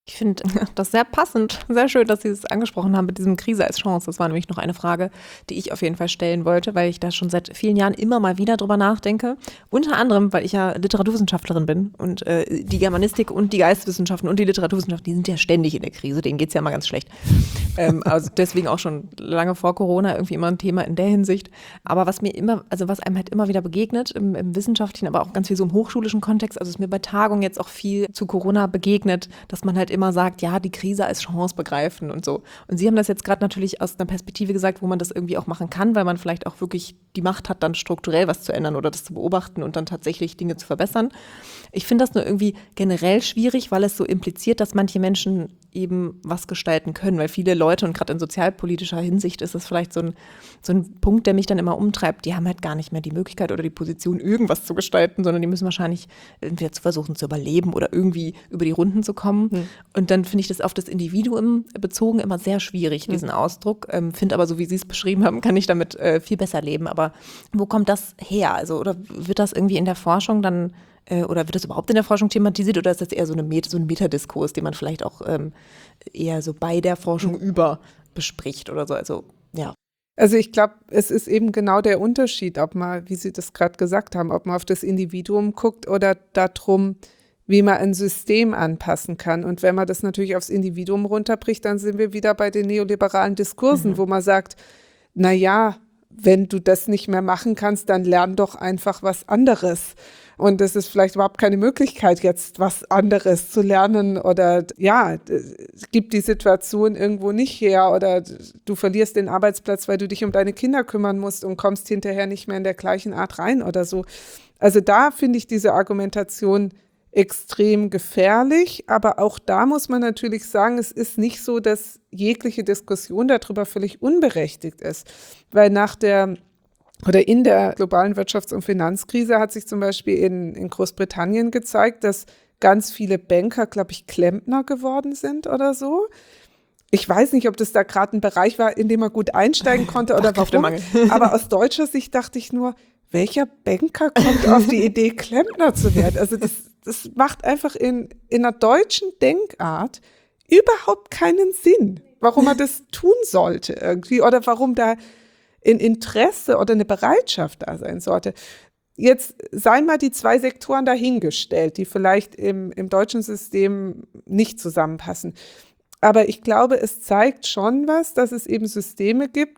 Ich finde das sehr passend, sehr schön, dass Sie es angesprochen haben mit diesem Krise als Chance. Das war nämlich noch eine Frage, die ich auf jeden Fall stellen wollte, weil ich da schon seit vielen Jahren immer mal wieder drüber nachdenke. Unter anderem, weil ich ja Literaturwissenschaftlerin bin und äh, die Germanistik und die Geisteswissenschaften und die Literaturwissenschaften, die sind ja ständig in der Krise, denen geht es ja mal ganz schlecht. ähm, also deswegen auch schon lange vor Corona irgendwie immer ein Thema in der Hinsicht. Aber was mir immer, also was einem halt immer wieder begegnet im, im wissenschaftlichen, aber auch ganz viel so im hochschulischen Kontext, also ist mir bei Tagungen jetzt auch viel zu Corona begegnet, dass man halt immer sagt, ja, die Krise als Chance begreifen und so. Und Sie haben das jetzt gerade natürlich aus einer Perspektive gesagt, wo man das irgendwie auch machen kann, weil man vielleicht auch wirklich die Macht hat, dann strukturell was zu ändern oder das zu beobachten und dann tatsächlich Dinge zu verbessern. Ich finde das nur irgendwie generell schwierig, weil es so impliziert, dass manche Menschen eben was gestalten können, weil viele Leute und gerade in sozialpolitischer Hinsicht ist es vielleicht so ein, so ein Punkt, der mich dann immer umtreibt, die haben halt gar nicht mehr die Möglichkeit oder die Position, irgendwas zu gestalten, sondern die müssen wahrscheinlich entweder zu versuchen zu überleben oder irgendwie über die Runden zu kommen. Hm. Und dann finde ich das auf das Individuum bezogen immer sehr schwierig, diesen hm. Ausdruck. Ähm, finde aber, so wie Sie es beschrieben haben, kann ich damit äh, viel besser leben. Aber wo kommt das her? Also, oder wird das irgendwie in der Forschung dann oder wird das überhaupt in der Forschung thematisiert oder ist das eher so, eine Met- so ein Metadiskurs, den man vielleicht auch ähm, eher so bei der Forschung über bespricht oder so? Also, ja. Also ich glaube, es ist eben genau der Unterschied, ob man, wie Sie das gerade gesagt haben, ob man auf das Individuum guckt oder darum, wie man ein System anpassen kann. Und wenn man das natürlich aufs Individuum runterbricht, dann sind wir wieder bei den neoliberalen Diskursen, mhm. wo man sagt, na ja, wenn du das nicht mehr machen kannst, dann lern doch einfach was anderes. Und es ist vielleicht überhaupt keine Möglichkeit, jetzt was anderes zu lernen oder ja, es gibt die Situation irgendwo nicht her oder du verlierst den Arbeitsplatz, weil du dich um deine Kinder kümmern musst und kommst hinterher nicht mehr in der gleichen Art rein oder so. Also da finde ich diese Argumentation extrem gefährlich, aber auch da muss man natürlich sagen, es ist nicht so, dass jegliche Diskussion darüber völlig unberechtigt ist, weil nach der Oder in der globalen Wirtschafts- und Finanzkrise hat sich zum Beispiel in, in Großbritannien gezeigt, dass ganz viele Banker, glaube ich, Klempner geworden sind oder so. Ich weiß nicht, ob das da gerade ein Bereich war, in dem man gut einsteigen konnte oder warum. Aber aus deutscher Sicht dachte ich nur, welcher Banker kommt auf die Idee, Klempner zu werden? Also das, das macht einfach in, in einer deutschen Denkart überhaupt keinen Sinn, warum man das tun sollte irgendwie oder warum da ein Interesse oder eine Bereitschaft da sein sollte. Jetzt seien mal die zwei Sektoren dahingestellt, die vielleicht im, im deutschen System nicht zusammenpassen. Aber ich glaube, es zeigt schon was, dass es eben Systeme gibt,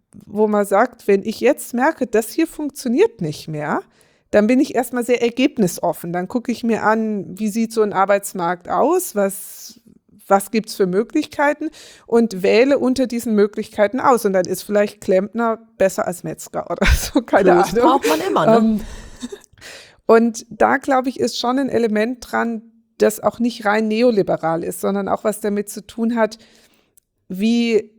wo man sagt, wenn ich jetzt merke, das hier funktioniert nicht mehr, dann bin ich erstmal sehr ergebnisoffen. Dann gucke ich mir an, wie sieht so ein Arbeitsmarkt aus, was Was gibt es für Möglichkeiten und wähle unter diesen Möglichkeiten aus. Und dann ist vielleicht Klempner besser als Metzger oder so, keine Ahnung. Das braucht man immer, ne? Ähm, und da, glaube ich, ist schon ein Element dran, das auch nicht rein neoliberal ist, sondern auch was damit zu tun hat, wie,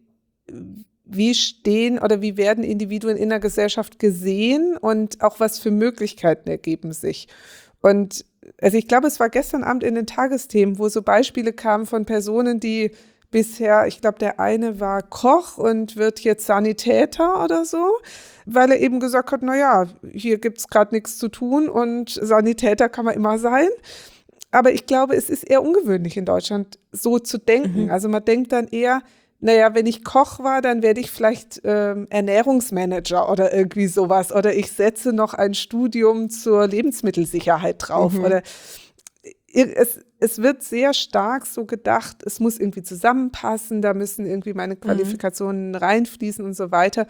wie stehen oder wie werden Individuen in der Gesellschaft gesehen und auch was für Möglichkeiten ergeben sich. Und also ich glaube, es war gestern Abend in den Tagesthemen, wo so Beispiele kamen von Personen, die bisher, ich glaube, der eine war Koch und wird jetzt Sanitäter oder so, weil er eben gesagt hat, naja, hier gibt es gerade nichts zu tun und Sanitäter kann man immer sein. Aber ich glaube, es ist eher ungewöhnlich in Deutschland, so zu denken. Mhm. Also man denkt dann eher, naja, wenn ich Koch war, dann werde ich vielleicht ähm, Ernährungsmanager oder irgendwie sowas. Oder ich setze noch ein Studium zur Lebensmittelsicherheit drauf. Mhm. Oder es, es wird sehr stark so gedacht, es muss irgendwie zusammenpassen, da müssen irgendwie meine Qualifikationen mhm. reinfließen und so weiter.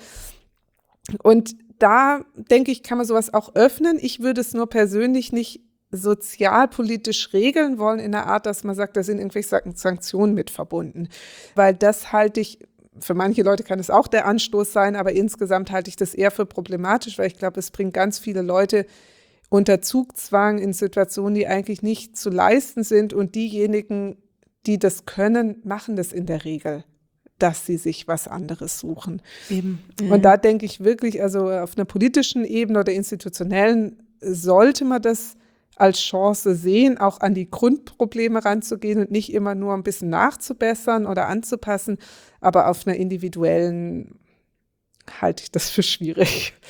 Und da, denke ich, kann man sowas auch öffnen. Ich würde es nur persönlich nicht sozialpolitisch regeln wollen in der Art, dass man sagt, da sind irgendwelche Sanktionen mit verbunden. Weil das halte ich, für manche Leute kann es auch der Anstoß sein, aber insgesamt halte ich das eher für problematisch, weil ich glaube, es bringt ganz viele Leute unter Zugzwang in Situationen, die eigentlich nicht zu leisten sind und diejenigen, die das können, machen das in der Regel, dass sie sich was anderes suchen. Eben. Mhm. Und da denke ich wirklich, also auf einer politischen Ebene oder institutionellen sollte man das als Chance sehen, auch an die Grundprobleme ranzugehen und nicht immer nur ein bisschen nachzubessern oder anzupassen. Aber auf einer individuellen halte ich das für schwierig.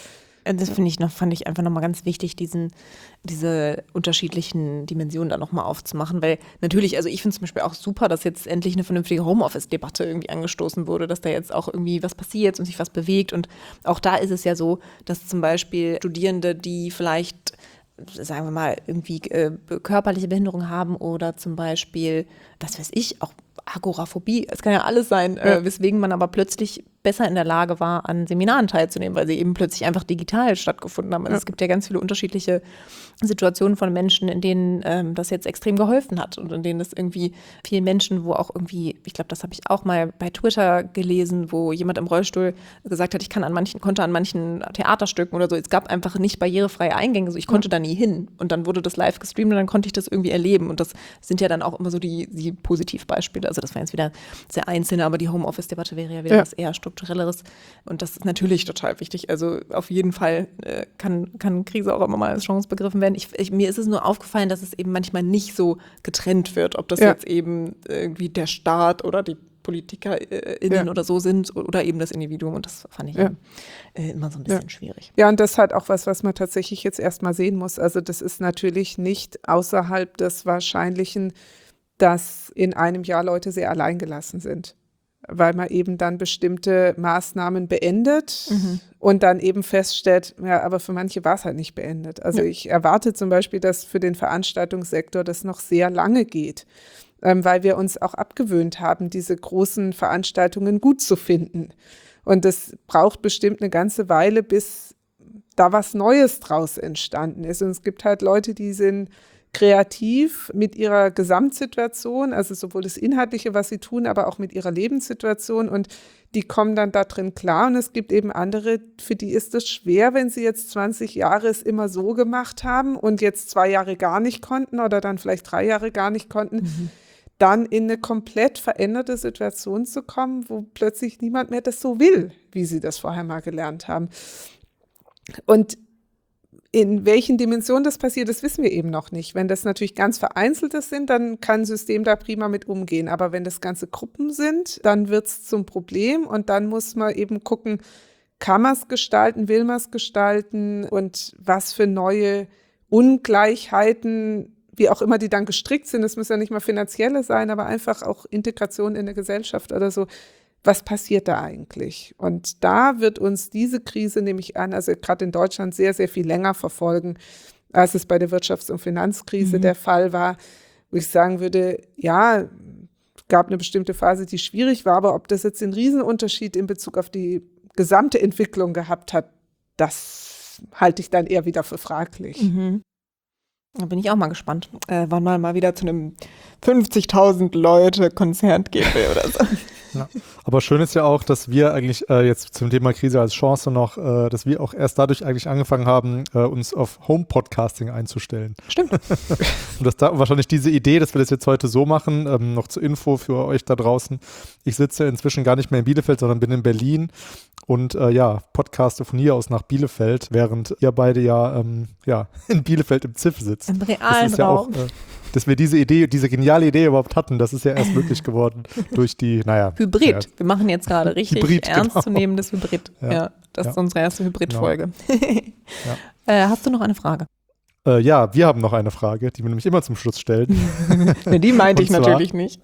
Das finde ich noch, fand ich einfach nochmal ganz wichtig, diesen, diese unterschiedlichen Dimensionen da nochmal aufzumachen, weil natürlich, also ich finde zum Beispiel auch super, dass jetzt endlich eine vernünftige Homeoffice-Debatte irgendwie angestoßen wurde, dass da jetzt auch irgendwie was passiert und sich was bewegt und auch da ist es ja so, dass zum Beispiel Studierende, die vielleicht sagen wir mal, irgendwie äh, körperliche Behinderung haben oder zum Beispiel, was weiß ich, auch Agoraphobie, es kann ja alles sein, ja. Äh, weswegen man aber plötzlich besser in der Lage war, an Seminaren teilzunehmen, weil sie eben plötzlich einfach digital stattgefunden haben. Also ja. Es gibt ja ganz viele unterschiedliche Situationen von Menschen, in denen ähm, das jetzt extrem geholfen hat und in denen es irgendwie vielen Menschen, wo auch irgendwie, ich glaube, das habe ich auch mal bei Twitter gelesen, wo jemand im Rollstuhl gesagt hat, ich kann an manchen, konnte an manchen Theaterstücken oder so, es gab einfach nicht barrierefreie Eingänge, so ich konnte ja. da nie hin und dann wurde das live gestreamt und dann konnte ich das irgendwie erleben und das sind ja dann auch immer so die, die Positivbeispiele. Also das war jetzt wieder sehr einzelne, aber die Homeoffice-Debatte wäre ja wieder ja. was eher strukturelleres und das ist natürlich total wichtig. Also auf jeden Fall äh, kann, kann Krise auch immer mal als Chance begriffen werden. Ich, ich, mir ist es nur aufgefallen, dass es eben manchmal nicht so getrennt wird, ob das ja. jetzt eben irgendwie der Staat oder die PolitikerInnen ja. oder so sind oder eben das Individuum und das fand ich ja. äh, immer so ein bisschen ja. schwierig. Ja, und das ist halt auch was, was man tatsächlich jetzt erstmal sehen muss. Also das ist natürlich nicht außerhalb des Wahrscheinlichen, dass in einem Jahr Leute sehr alleingelassen sind, weil man eben dann bestimmte Maßnahmen beendet mhm. und dann eben feststellt, ja, aber für manche war es halt nicht beendet. Also ja. ich erwarte zum Beispiel, dass für den Veranstaltungssektor das noch sehr lange geht, ähm, weil wir uns auch abgewöhnt haben, diese großen Veranstaltungen gut zu finden. Und das braucht bestimmt eine ganze Weile, bis da was Neues draus entstanden ist. Und es gibt halt Leute, die sind kreativ mit ihrer Gesamtsituation, also sowohl das Inhaltliche, was sie tun, aber auch mit ihrer Lebenssituation und die kommen dann da drin klar und es gibt eben andere, für die ist es schwer, wenn sie jetzt zwanzig Jahre es immer so gemacht haben und jetzt zwei Jahre gar nicht konnten oder dann vielleicht drei Jahre gar nicht konnten, mhm. dann in eine komplett veränderte Situation zu kommen, wo plötzlich niemand mehr das so will, wie sie das vorher mal gelernt haben. Und in welchen Dimensionen das passiert, das wissen wir eben noch nicht. Wenn das natürlich ganz Vereinzeltes sind, dann kann ein System da prima mit umgehen. Aber wenn das ganze Gruppen sind, dann wird es zum Problem und dann muss man eben gucken, kann man es gestalten, will man es gestalten und was für neue Ungleichheiten, wie auch immer die dann gestrickt sind, das müssen ja nicht mal finanzielle sein, aber einfach auch Integration in der Gesellschaft oder so. Was passiert da eigentlich? Und da wird uns diese Krise, nehme ich an, also gerade in Deutschland sehr, sehr viel länger verfolgen, als es bei der Wirtschafts- und Finanzkrise mhm. der Fall war, wo ich sagen würde, ja, es gab eine bestimmte Phase, die schwierig war, aber ob das jetzt einen Riesenunterschied in Bezug auf die gesamte Entwicklung gehabt hat, das halte ich dann eher wieder für fraglich. Mhm. Da bin ich auch mal gespannt, äh, wann man mal wieder zu einem fünfzigtausend Leute Konzert gehen will oder so. Ja. Aber schön ist ja auch, dass wir eigentlich äh, jetzt zum Thema Krise als Chance noch, äh, dass wir auch erst dadurch eigentlich angefangen haben, äh, uns auf Home-Podcasting einzustellen. Stimmt. Und dass da wahrscheinlich diese Idee, dass wir das jetzt heute so machen, ähm, noch zur Info für euch da draußen. Ich sitze inzwischen gar nicht mehr in Bielefeld, sondern bin in Berlin und äh, ja, podcaste von hier aus nach Bielefeld, während ihr beide ja, ähm, ja in Bielefeld im Ziff sitzt. Im realen das ist ja Raum. Auch, äh, dass wir diese Idee, diese geniale Idee überhaupt hatten, das ist ja erst möglich geworden durch die, naja. Hybrid. Ja, wir machen jetzt gerade richtig Hybrid, ernstzunehmendes genau. Hybrid. Ja. Ja, das ja. ist unsere erste Hybrid-Folge. Genau. Ja. äh, hast du noch eine Frage? Äh, ja, wir haben noch eine Frage, die wir nämlich immer zum Schluss stellen. Nee, die meinte ich zwar, natürlich nicht.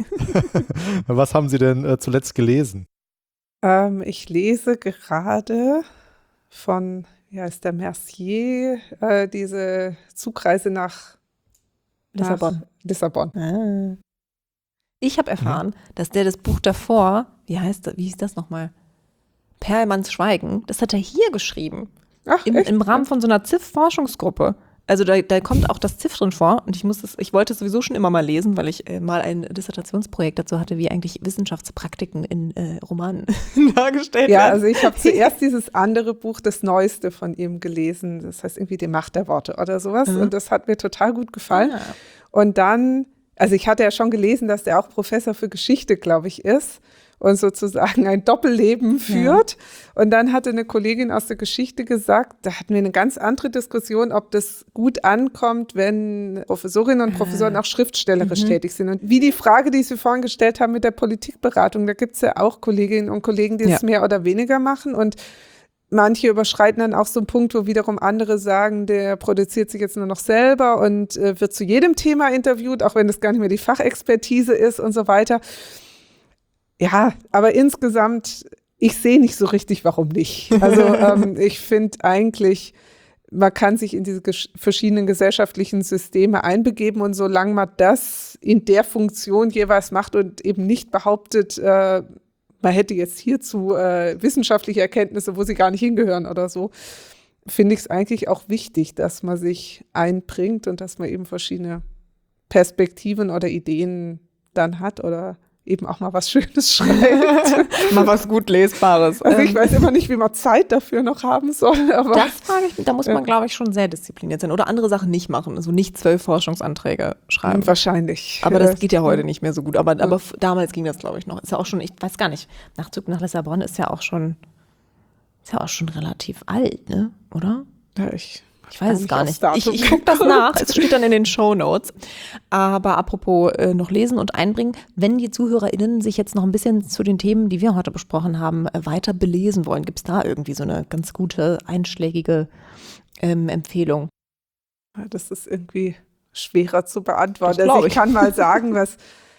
Was haben Sie denn äh, zuletzt gelesen? Ähm, ich lese gerade von, ja, ist der Mercier, äh, diese Zugreise nach Lissabon. Nach Lissabon. Ah. Ich habe erfahren, mhm. dass der das Buch davor, wie heißt das, wie hieß das nochmal? Perlmanns Schweigen, das hat er hier geschrieben. Ach, Im, Im Rahmen von so einer Z I F-Forschungsgruppe. Also da, da kommt auch das Z I F drin vor und ich muss das, ich wollte es sowieso schon immer mal lesen, weil ich äh, mal ein Dissertationsprojekt dazu hatte, wie eigentlich Wissenschaftspraktiken in äh, Romanen dargestellt ja, werden. also ich habe zuerst dieses andere Buch, das Neueste von ihm gelesen, das heißt irgendwie Die Macht der Worte oder sowas mhm. und das hat mir total gut gefallen. Ja. Und dann, also ich hatte ja schon gelesen, dass der auch Professor für Geschichte, glaube ich, ist und sozusagen ein Doppelleben führt. Ja. Und dann hatte eine Kollegin aus der Geschichte gesagt, da hatten wir eine ganz andere Diskussion, ob das gut ankommt, wenn Professorinnen und Professoren auch schriftstellerisch mhm. tätig sind. Und wie die Frage, die Sie vorhin gestellt haben mit der Politikberatung, da gibt es ja auch Kolleginnen und Kollegen, die ja. es mehr oder weniger machen. Und manche überschreiten dann auch so einen Punkt, wo wiederum andere sagen, der produziert sich jetzt nur noch selber und äh, wird zu jedem Thema interviewt, auch wenn das gar nicht mehr die Fachexpertise ist und so weiter. Ja, aber insgesamt, ich sehe nicht so richtig, warum nicht. Also ähm, ich finde eigentlich, man kann sich in diese ges- verschiedenen gesellschaftlichen Systeme einbegeben und solange man das in der Funktion jeweils macht und eben nicht behauptet, äh, man hätte jetzt hierzu äh, wissenschaftliche Erkenntnisse, wo sie gar nicht hingehören oder so, finde ich es eigentlich auch wichtig, dass man sich einbringt und dass man eben verschiedene Perspektiven oder Ideen dann hat oder eben auch mal was Schönes schreibt. Mal was gut Lesbares. Also ich weiß immer nicht, wie man Zeit dafür noch haben soll. Aber Das frage ich mich, da muss man, Ja. glaube ich, schon sehr diszipliniert sein. Oder andere Sachen nicht machen, also nicht zwölf Forschungsanträge schreiben. wahrscheinlich. Aber das Äh, geht ja heute nicht mehr so gut. Aber, aber f- damals ging das, glaube ich, noch. Ist ja auch schon, ich weiß gar nicht, Nachzug nach Lissabon ist ja auch schon, ist ja auch schon relativ alt, ne? Oder? Ja, ich, Ich weiß es gar aufs nicht. Datum Ich, ich gucke das geguckt. nach. Es steht dann in den Shownotes. Aber apropos äh, noch lesen und einbringen, wenn die ZuhörerInnen sich jetzt noch ein bisschen zu den Themen, die wir heute besprochen haben, äh, weiter belesen wollen, gibt es da irgendwie so eine ganz gute, einschlägige ähm, Empfehlung? Ja, das ist irgendwie schwerer zu beantworten. Das glaub Also ich ich. kann mal sagen, was,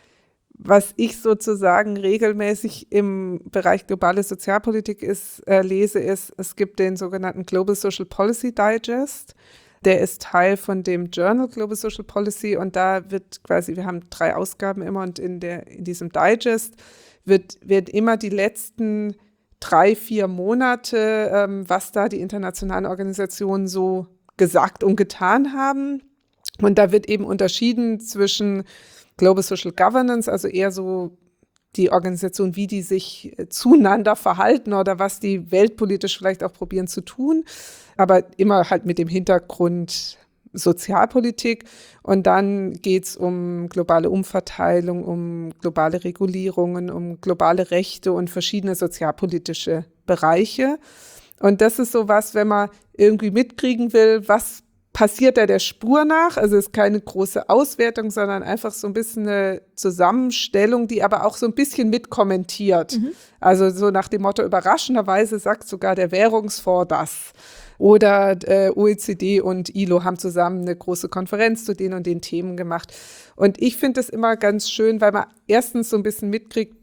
was ich sozusagen regelmäßig im Bereich globale Sozialpolitik ist, äh, lese, ist, es gibt den sogenannten Global Social Policy Digest. Der ist Teil von dem Journal Global Social Policy und da wird quasi, wir haben drei Ausgaben immer und in, der, in diesem Digest wird, wird immer die letzten drei, vier Monate, ähm, was da die internationalen Organisationen so gesagt und getan haben. Und da wird eben unterschieden zwischen Global Social Governance, also eher so die Organisation, wie die sich äh, zueinander verhalten oder was die weltpolitisch vielleicht auch probieren zu tun, aber immer halt mit dem Hintergrund Sozialpolitik. Und dann geht es um globale Umverteilung, um globale Regulierungen, um globale Rechte und verschiedene sozialpolitische Bereiche. Und das ist so was, wenn man irgendwie mitkriegen will, was passiert da der Spur nach. Also es ist keine große Auswertung, sondern einfach so ein bisschen eine Zusammenstellung, die aber auch so ein bisschen mitkommentiert. Mhm. Also so nach dem Motto, überraschenderweise sagt sogar der Währungsfonds das. Oder äh, O E C D und I L O haben zusammen eine große Konferenz zu den und den Themen gemacht. Und ich finde das immer ganz schön, weil man erstens so ein bisschen mitkriegt,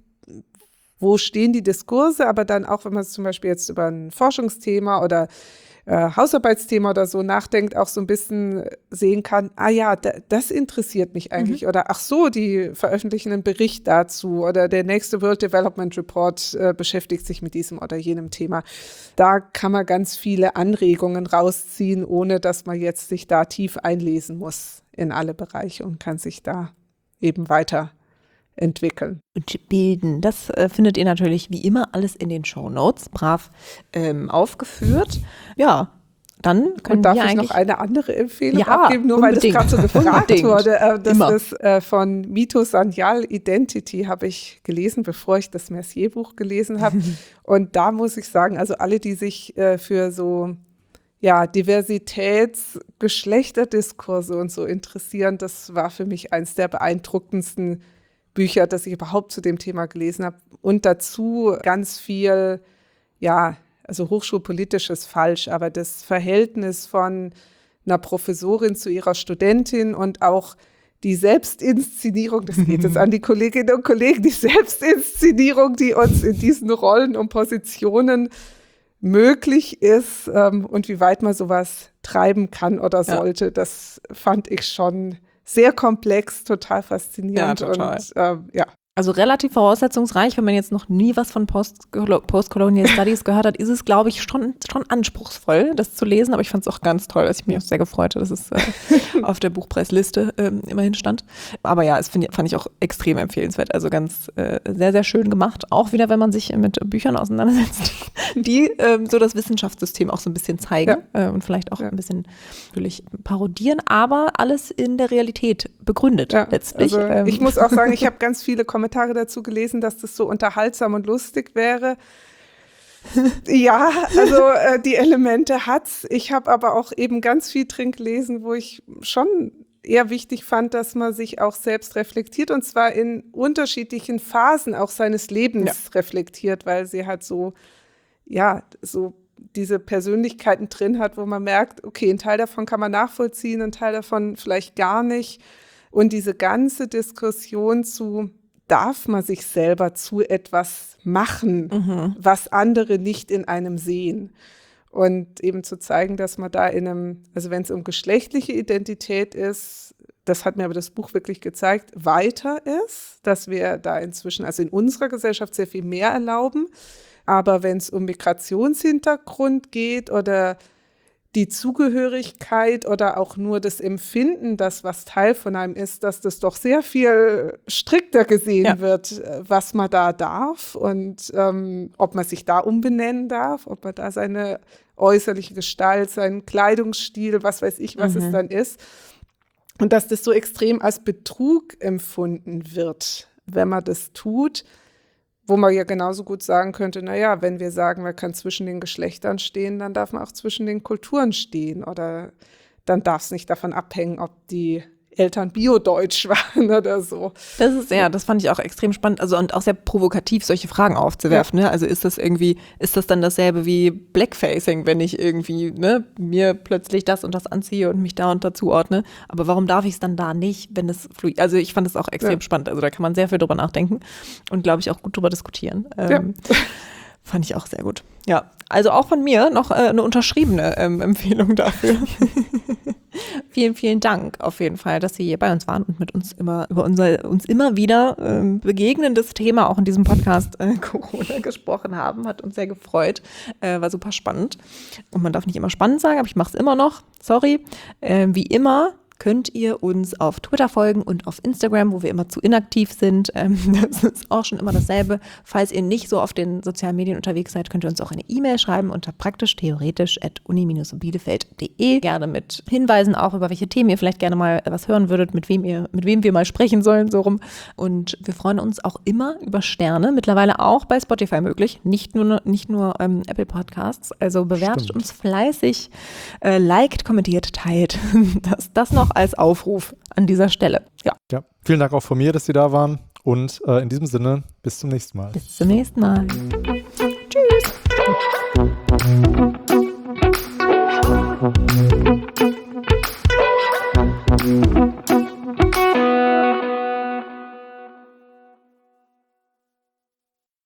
wo stehen die Diskurse, aber dann auch, wenn man zum Beispiel jetzt über ein Forschungsthema oder äh, Hausarbeitsthema oder so nachdenkt, auch so ein bisschen sehen kann, ah ja, da, das interessiert mich eigentlich. Mhm. Oder ach so, die veröffentlichen einen Bericht dazu oder der nächste World Development Report äh, beschäftigt sich mit diesem oder jenem Thema. Da kann man ganz viele Anregungen rausziehen, ohne dass man jetzt sich da tief einlesen muss in alle Bereiche und kann sich da eben weiter entwickeln. Und bilden. Das äh, findet ihr natürlich wie immer alles in den Shownotes, brav ähm, aufgeführt. Ja, dann können Und darf wir ich eigentlich noch eine andere Empfehlung ja, abgeben, nur unbedingt. weil das gerade so gefragt Unbedingt. wurde. Äh, das Immer. ist äh, von Mito Sanyal, Identity, habe ich gelesen, bevor ich das Mercier-Buch gelesen habe. Und da muss ich sagen, also alle, die sich äh, für so ja, Diversitäts-, Geschlechterdiskurse und so interessieren, das war für mich eins der beeindruckendsten Bücher, das ich überhaupt zu dem Thema gelesen habe. Und dazu ganz viel, ja, also hochschulpolitisch ist falsch, aber das Verhältnis von einer Professorin zu ihrer Studentin und auch die Selbstinszenierung, das geht jetzt an die Kolleginnen und Kollegen, die Selbstinszenierung, die uns in diesen Rollen und Positionen möglich ist ähm, und wie weit man sowas treiben kann oder sollte, ja. Das fand ich schon sehr komplex, total faszinierend. Ja, total. Und ähm, ja. Also relativ voraussetzungsreich, wenn man jetzt noch nie was von Post- Postcolonial Studies gehört hat, ist es, glaube ich, schon, schon anspruchsvoll, das zu lesen. Aber ich fand es auch ganz toll, dass ich mich auch sehr gefreut habe, dass es äh, auf der Buchpreisliste äh, immerhin stand. Aber ja, es find, fand ich auch extrem empfehlenswert. Also ganz äh, sehr, sehr schön gemacht. Auch wieder, wenn man sich mit Büchern auseinandersetzt, die ähm, so das Wissenschaftssystem auch so ein bisschen zeigen ja. äh, und vielleicht auch ja. ein bisschen natürlich parodieren, aber alles in der Realität begründet ja. letztlich. Also, ähm. ich muss auch sagen, ich habe ganz viele Kommentare Kommentare dazu gelesen, dass das so unterhaltsam und lustig wäre. Ja, also äh, die Elemente hat's. Ich habe aber auch eben ganz viel drin gelesen, wo ich schon eher wichtig fand, dass man sich auch selbst reflektiert und zwar in unterschiedlichen Phasen auch seines Lebens ja. reflektiert, weil sie halt so, ja, so diese Persönlichkeiten drin hat, wo man merkt, okay, ein Teil davon kann man nachvollziehen, ein Teil davon vielleicht gar nicht. Und diese ganze Diskussion zu, darf man sich selber zu etwas machen, mhm. was andere nicht in einem sehen. Und eben zu zeigen, dass man da in einem, also wenn es um geschlechtliche Identität ist, das hat mir aber das Buch wirklich gezeigt, weiter ist, dass wir da inzwischen, also in unserer Gesellschaft sehr viel mehr erlauben. Aber wenn es um Migrationshintergrund geht oder die Zugehörigkeit oder auch nur das Empfinden, dass was Teil von einem ist, dass das doch sehr viel strikter gesehen ja. wird, was man da darf und ähm, ob man sich da umbenennen darf, ob man da seine äußerliche Gestalt, seinen Kleidungsstil, was weiß ich, was mhm. es dann ist. Und dass das so extrem als Betrug empfunden wird, wenn man das tut, wo man ja genauso gut sagen könnte, naja, wenn wir sagen, man kann zwischen den Geschlechtern stehen, dann darf man auch zwischen den Kulturen stehen oder dann darf es nicht davon abhängen, ob die Eltern Bio-Deutsch waren oder so. Das ist, ja, das fand ich auch extrem spannend, also und auch sehr provokativ, solche Fragen aufzuwerfen. Ja. Ne? Also ist das irgendwie, ist das dann dasselbe wie Blackfacing, wenn ich irgendwie ne, mir plötzlich das und das anziehe und mich da und da zuordne? Aber warum darf ich es dann da nicht, wenn es fluid? Also ich fand es auch extrem ja. spannend. Also da kann man sehr viel drüber nachdenken und glaube ich auch gut drüber diskutieren. Ähm, ja. Fand ich auch sehr gut. Ja, also auch von mir noch äh, eine unterschriebene ähm, Empfehlung dafür. Vielen, vielen Dank auf jeden Fall, dass Sie hier bei uns waren und mit uns immer über unser uns immer wieder ähm, begegnendes Thema auch in diesem Podcast äh, Corona gesprochen haben. Hat uns sehr gefreut, äh, war super spannend. Und man darf nicht immer spannend sagen, aber ich mache es immer noch. Sorry. Äh, wie immer könnt ihr uns auf Twitter folgen und auf Instagram, wo wir immer zu inaktiv sind. Ähm, das ist auch schon immer dasselbe. Falls ihr nicht so auf den sozialen Medien unterwegs seid, könnt ihr uns auch eine E-Mail schreiben unter praktisch-theoretisch at uni bielefeld punkt de. Gerne mit Hinweisen auch, über welche Themen ihr vielleicht gerne mal was hören würdet, mit wem ihr, mit wem wir mal sprechen sollen, so rum. Und wir freuen uns auch immer über Sterne, mittlerweile auch bei Spotify möglich, nicht nur, nicht nur ähm, Apple Podcasts. Also bewertet Stimmt. uns fleißig, äh, liked, kommentiert, teilt. Das, das noch als Aufruf an dieser Stelle. Ja. ja. Vielen Dank auch von mir, dass Sie da waren. Und äh, in diesem Sinne, bis zum nächsten Mal. Bis zum nächsten Mal. Tschüss.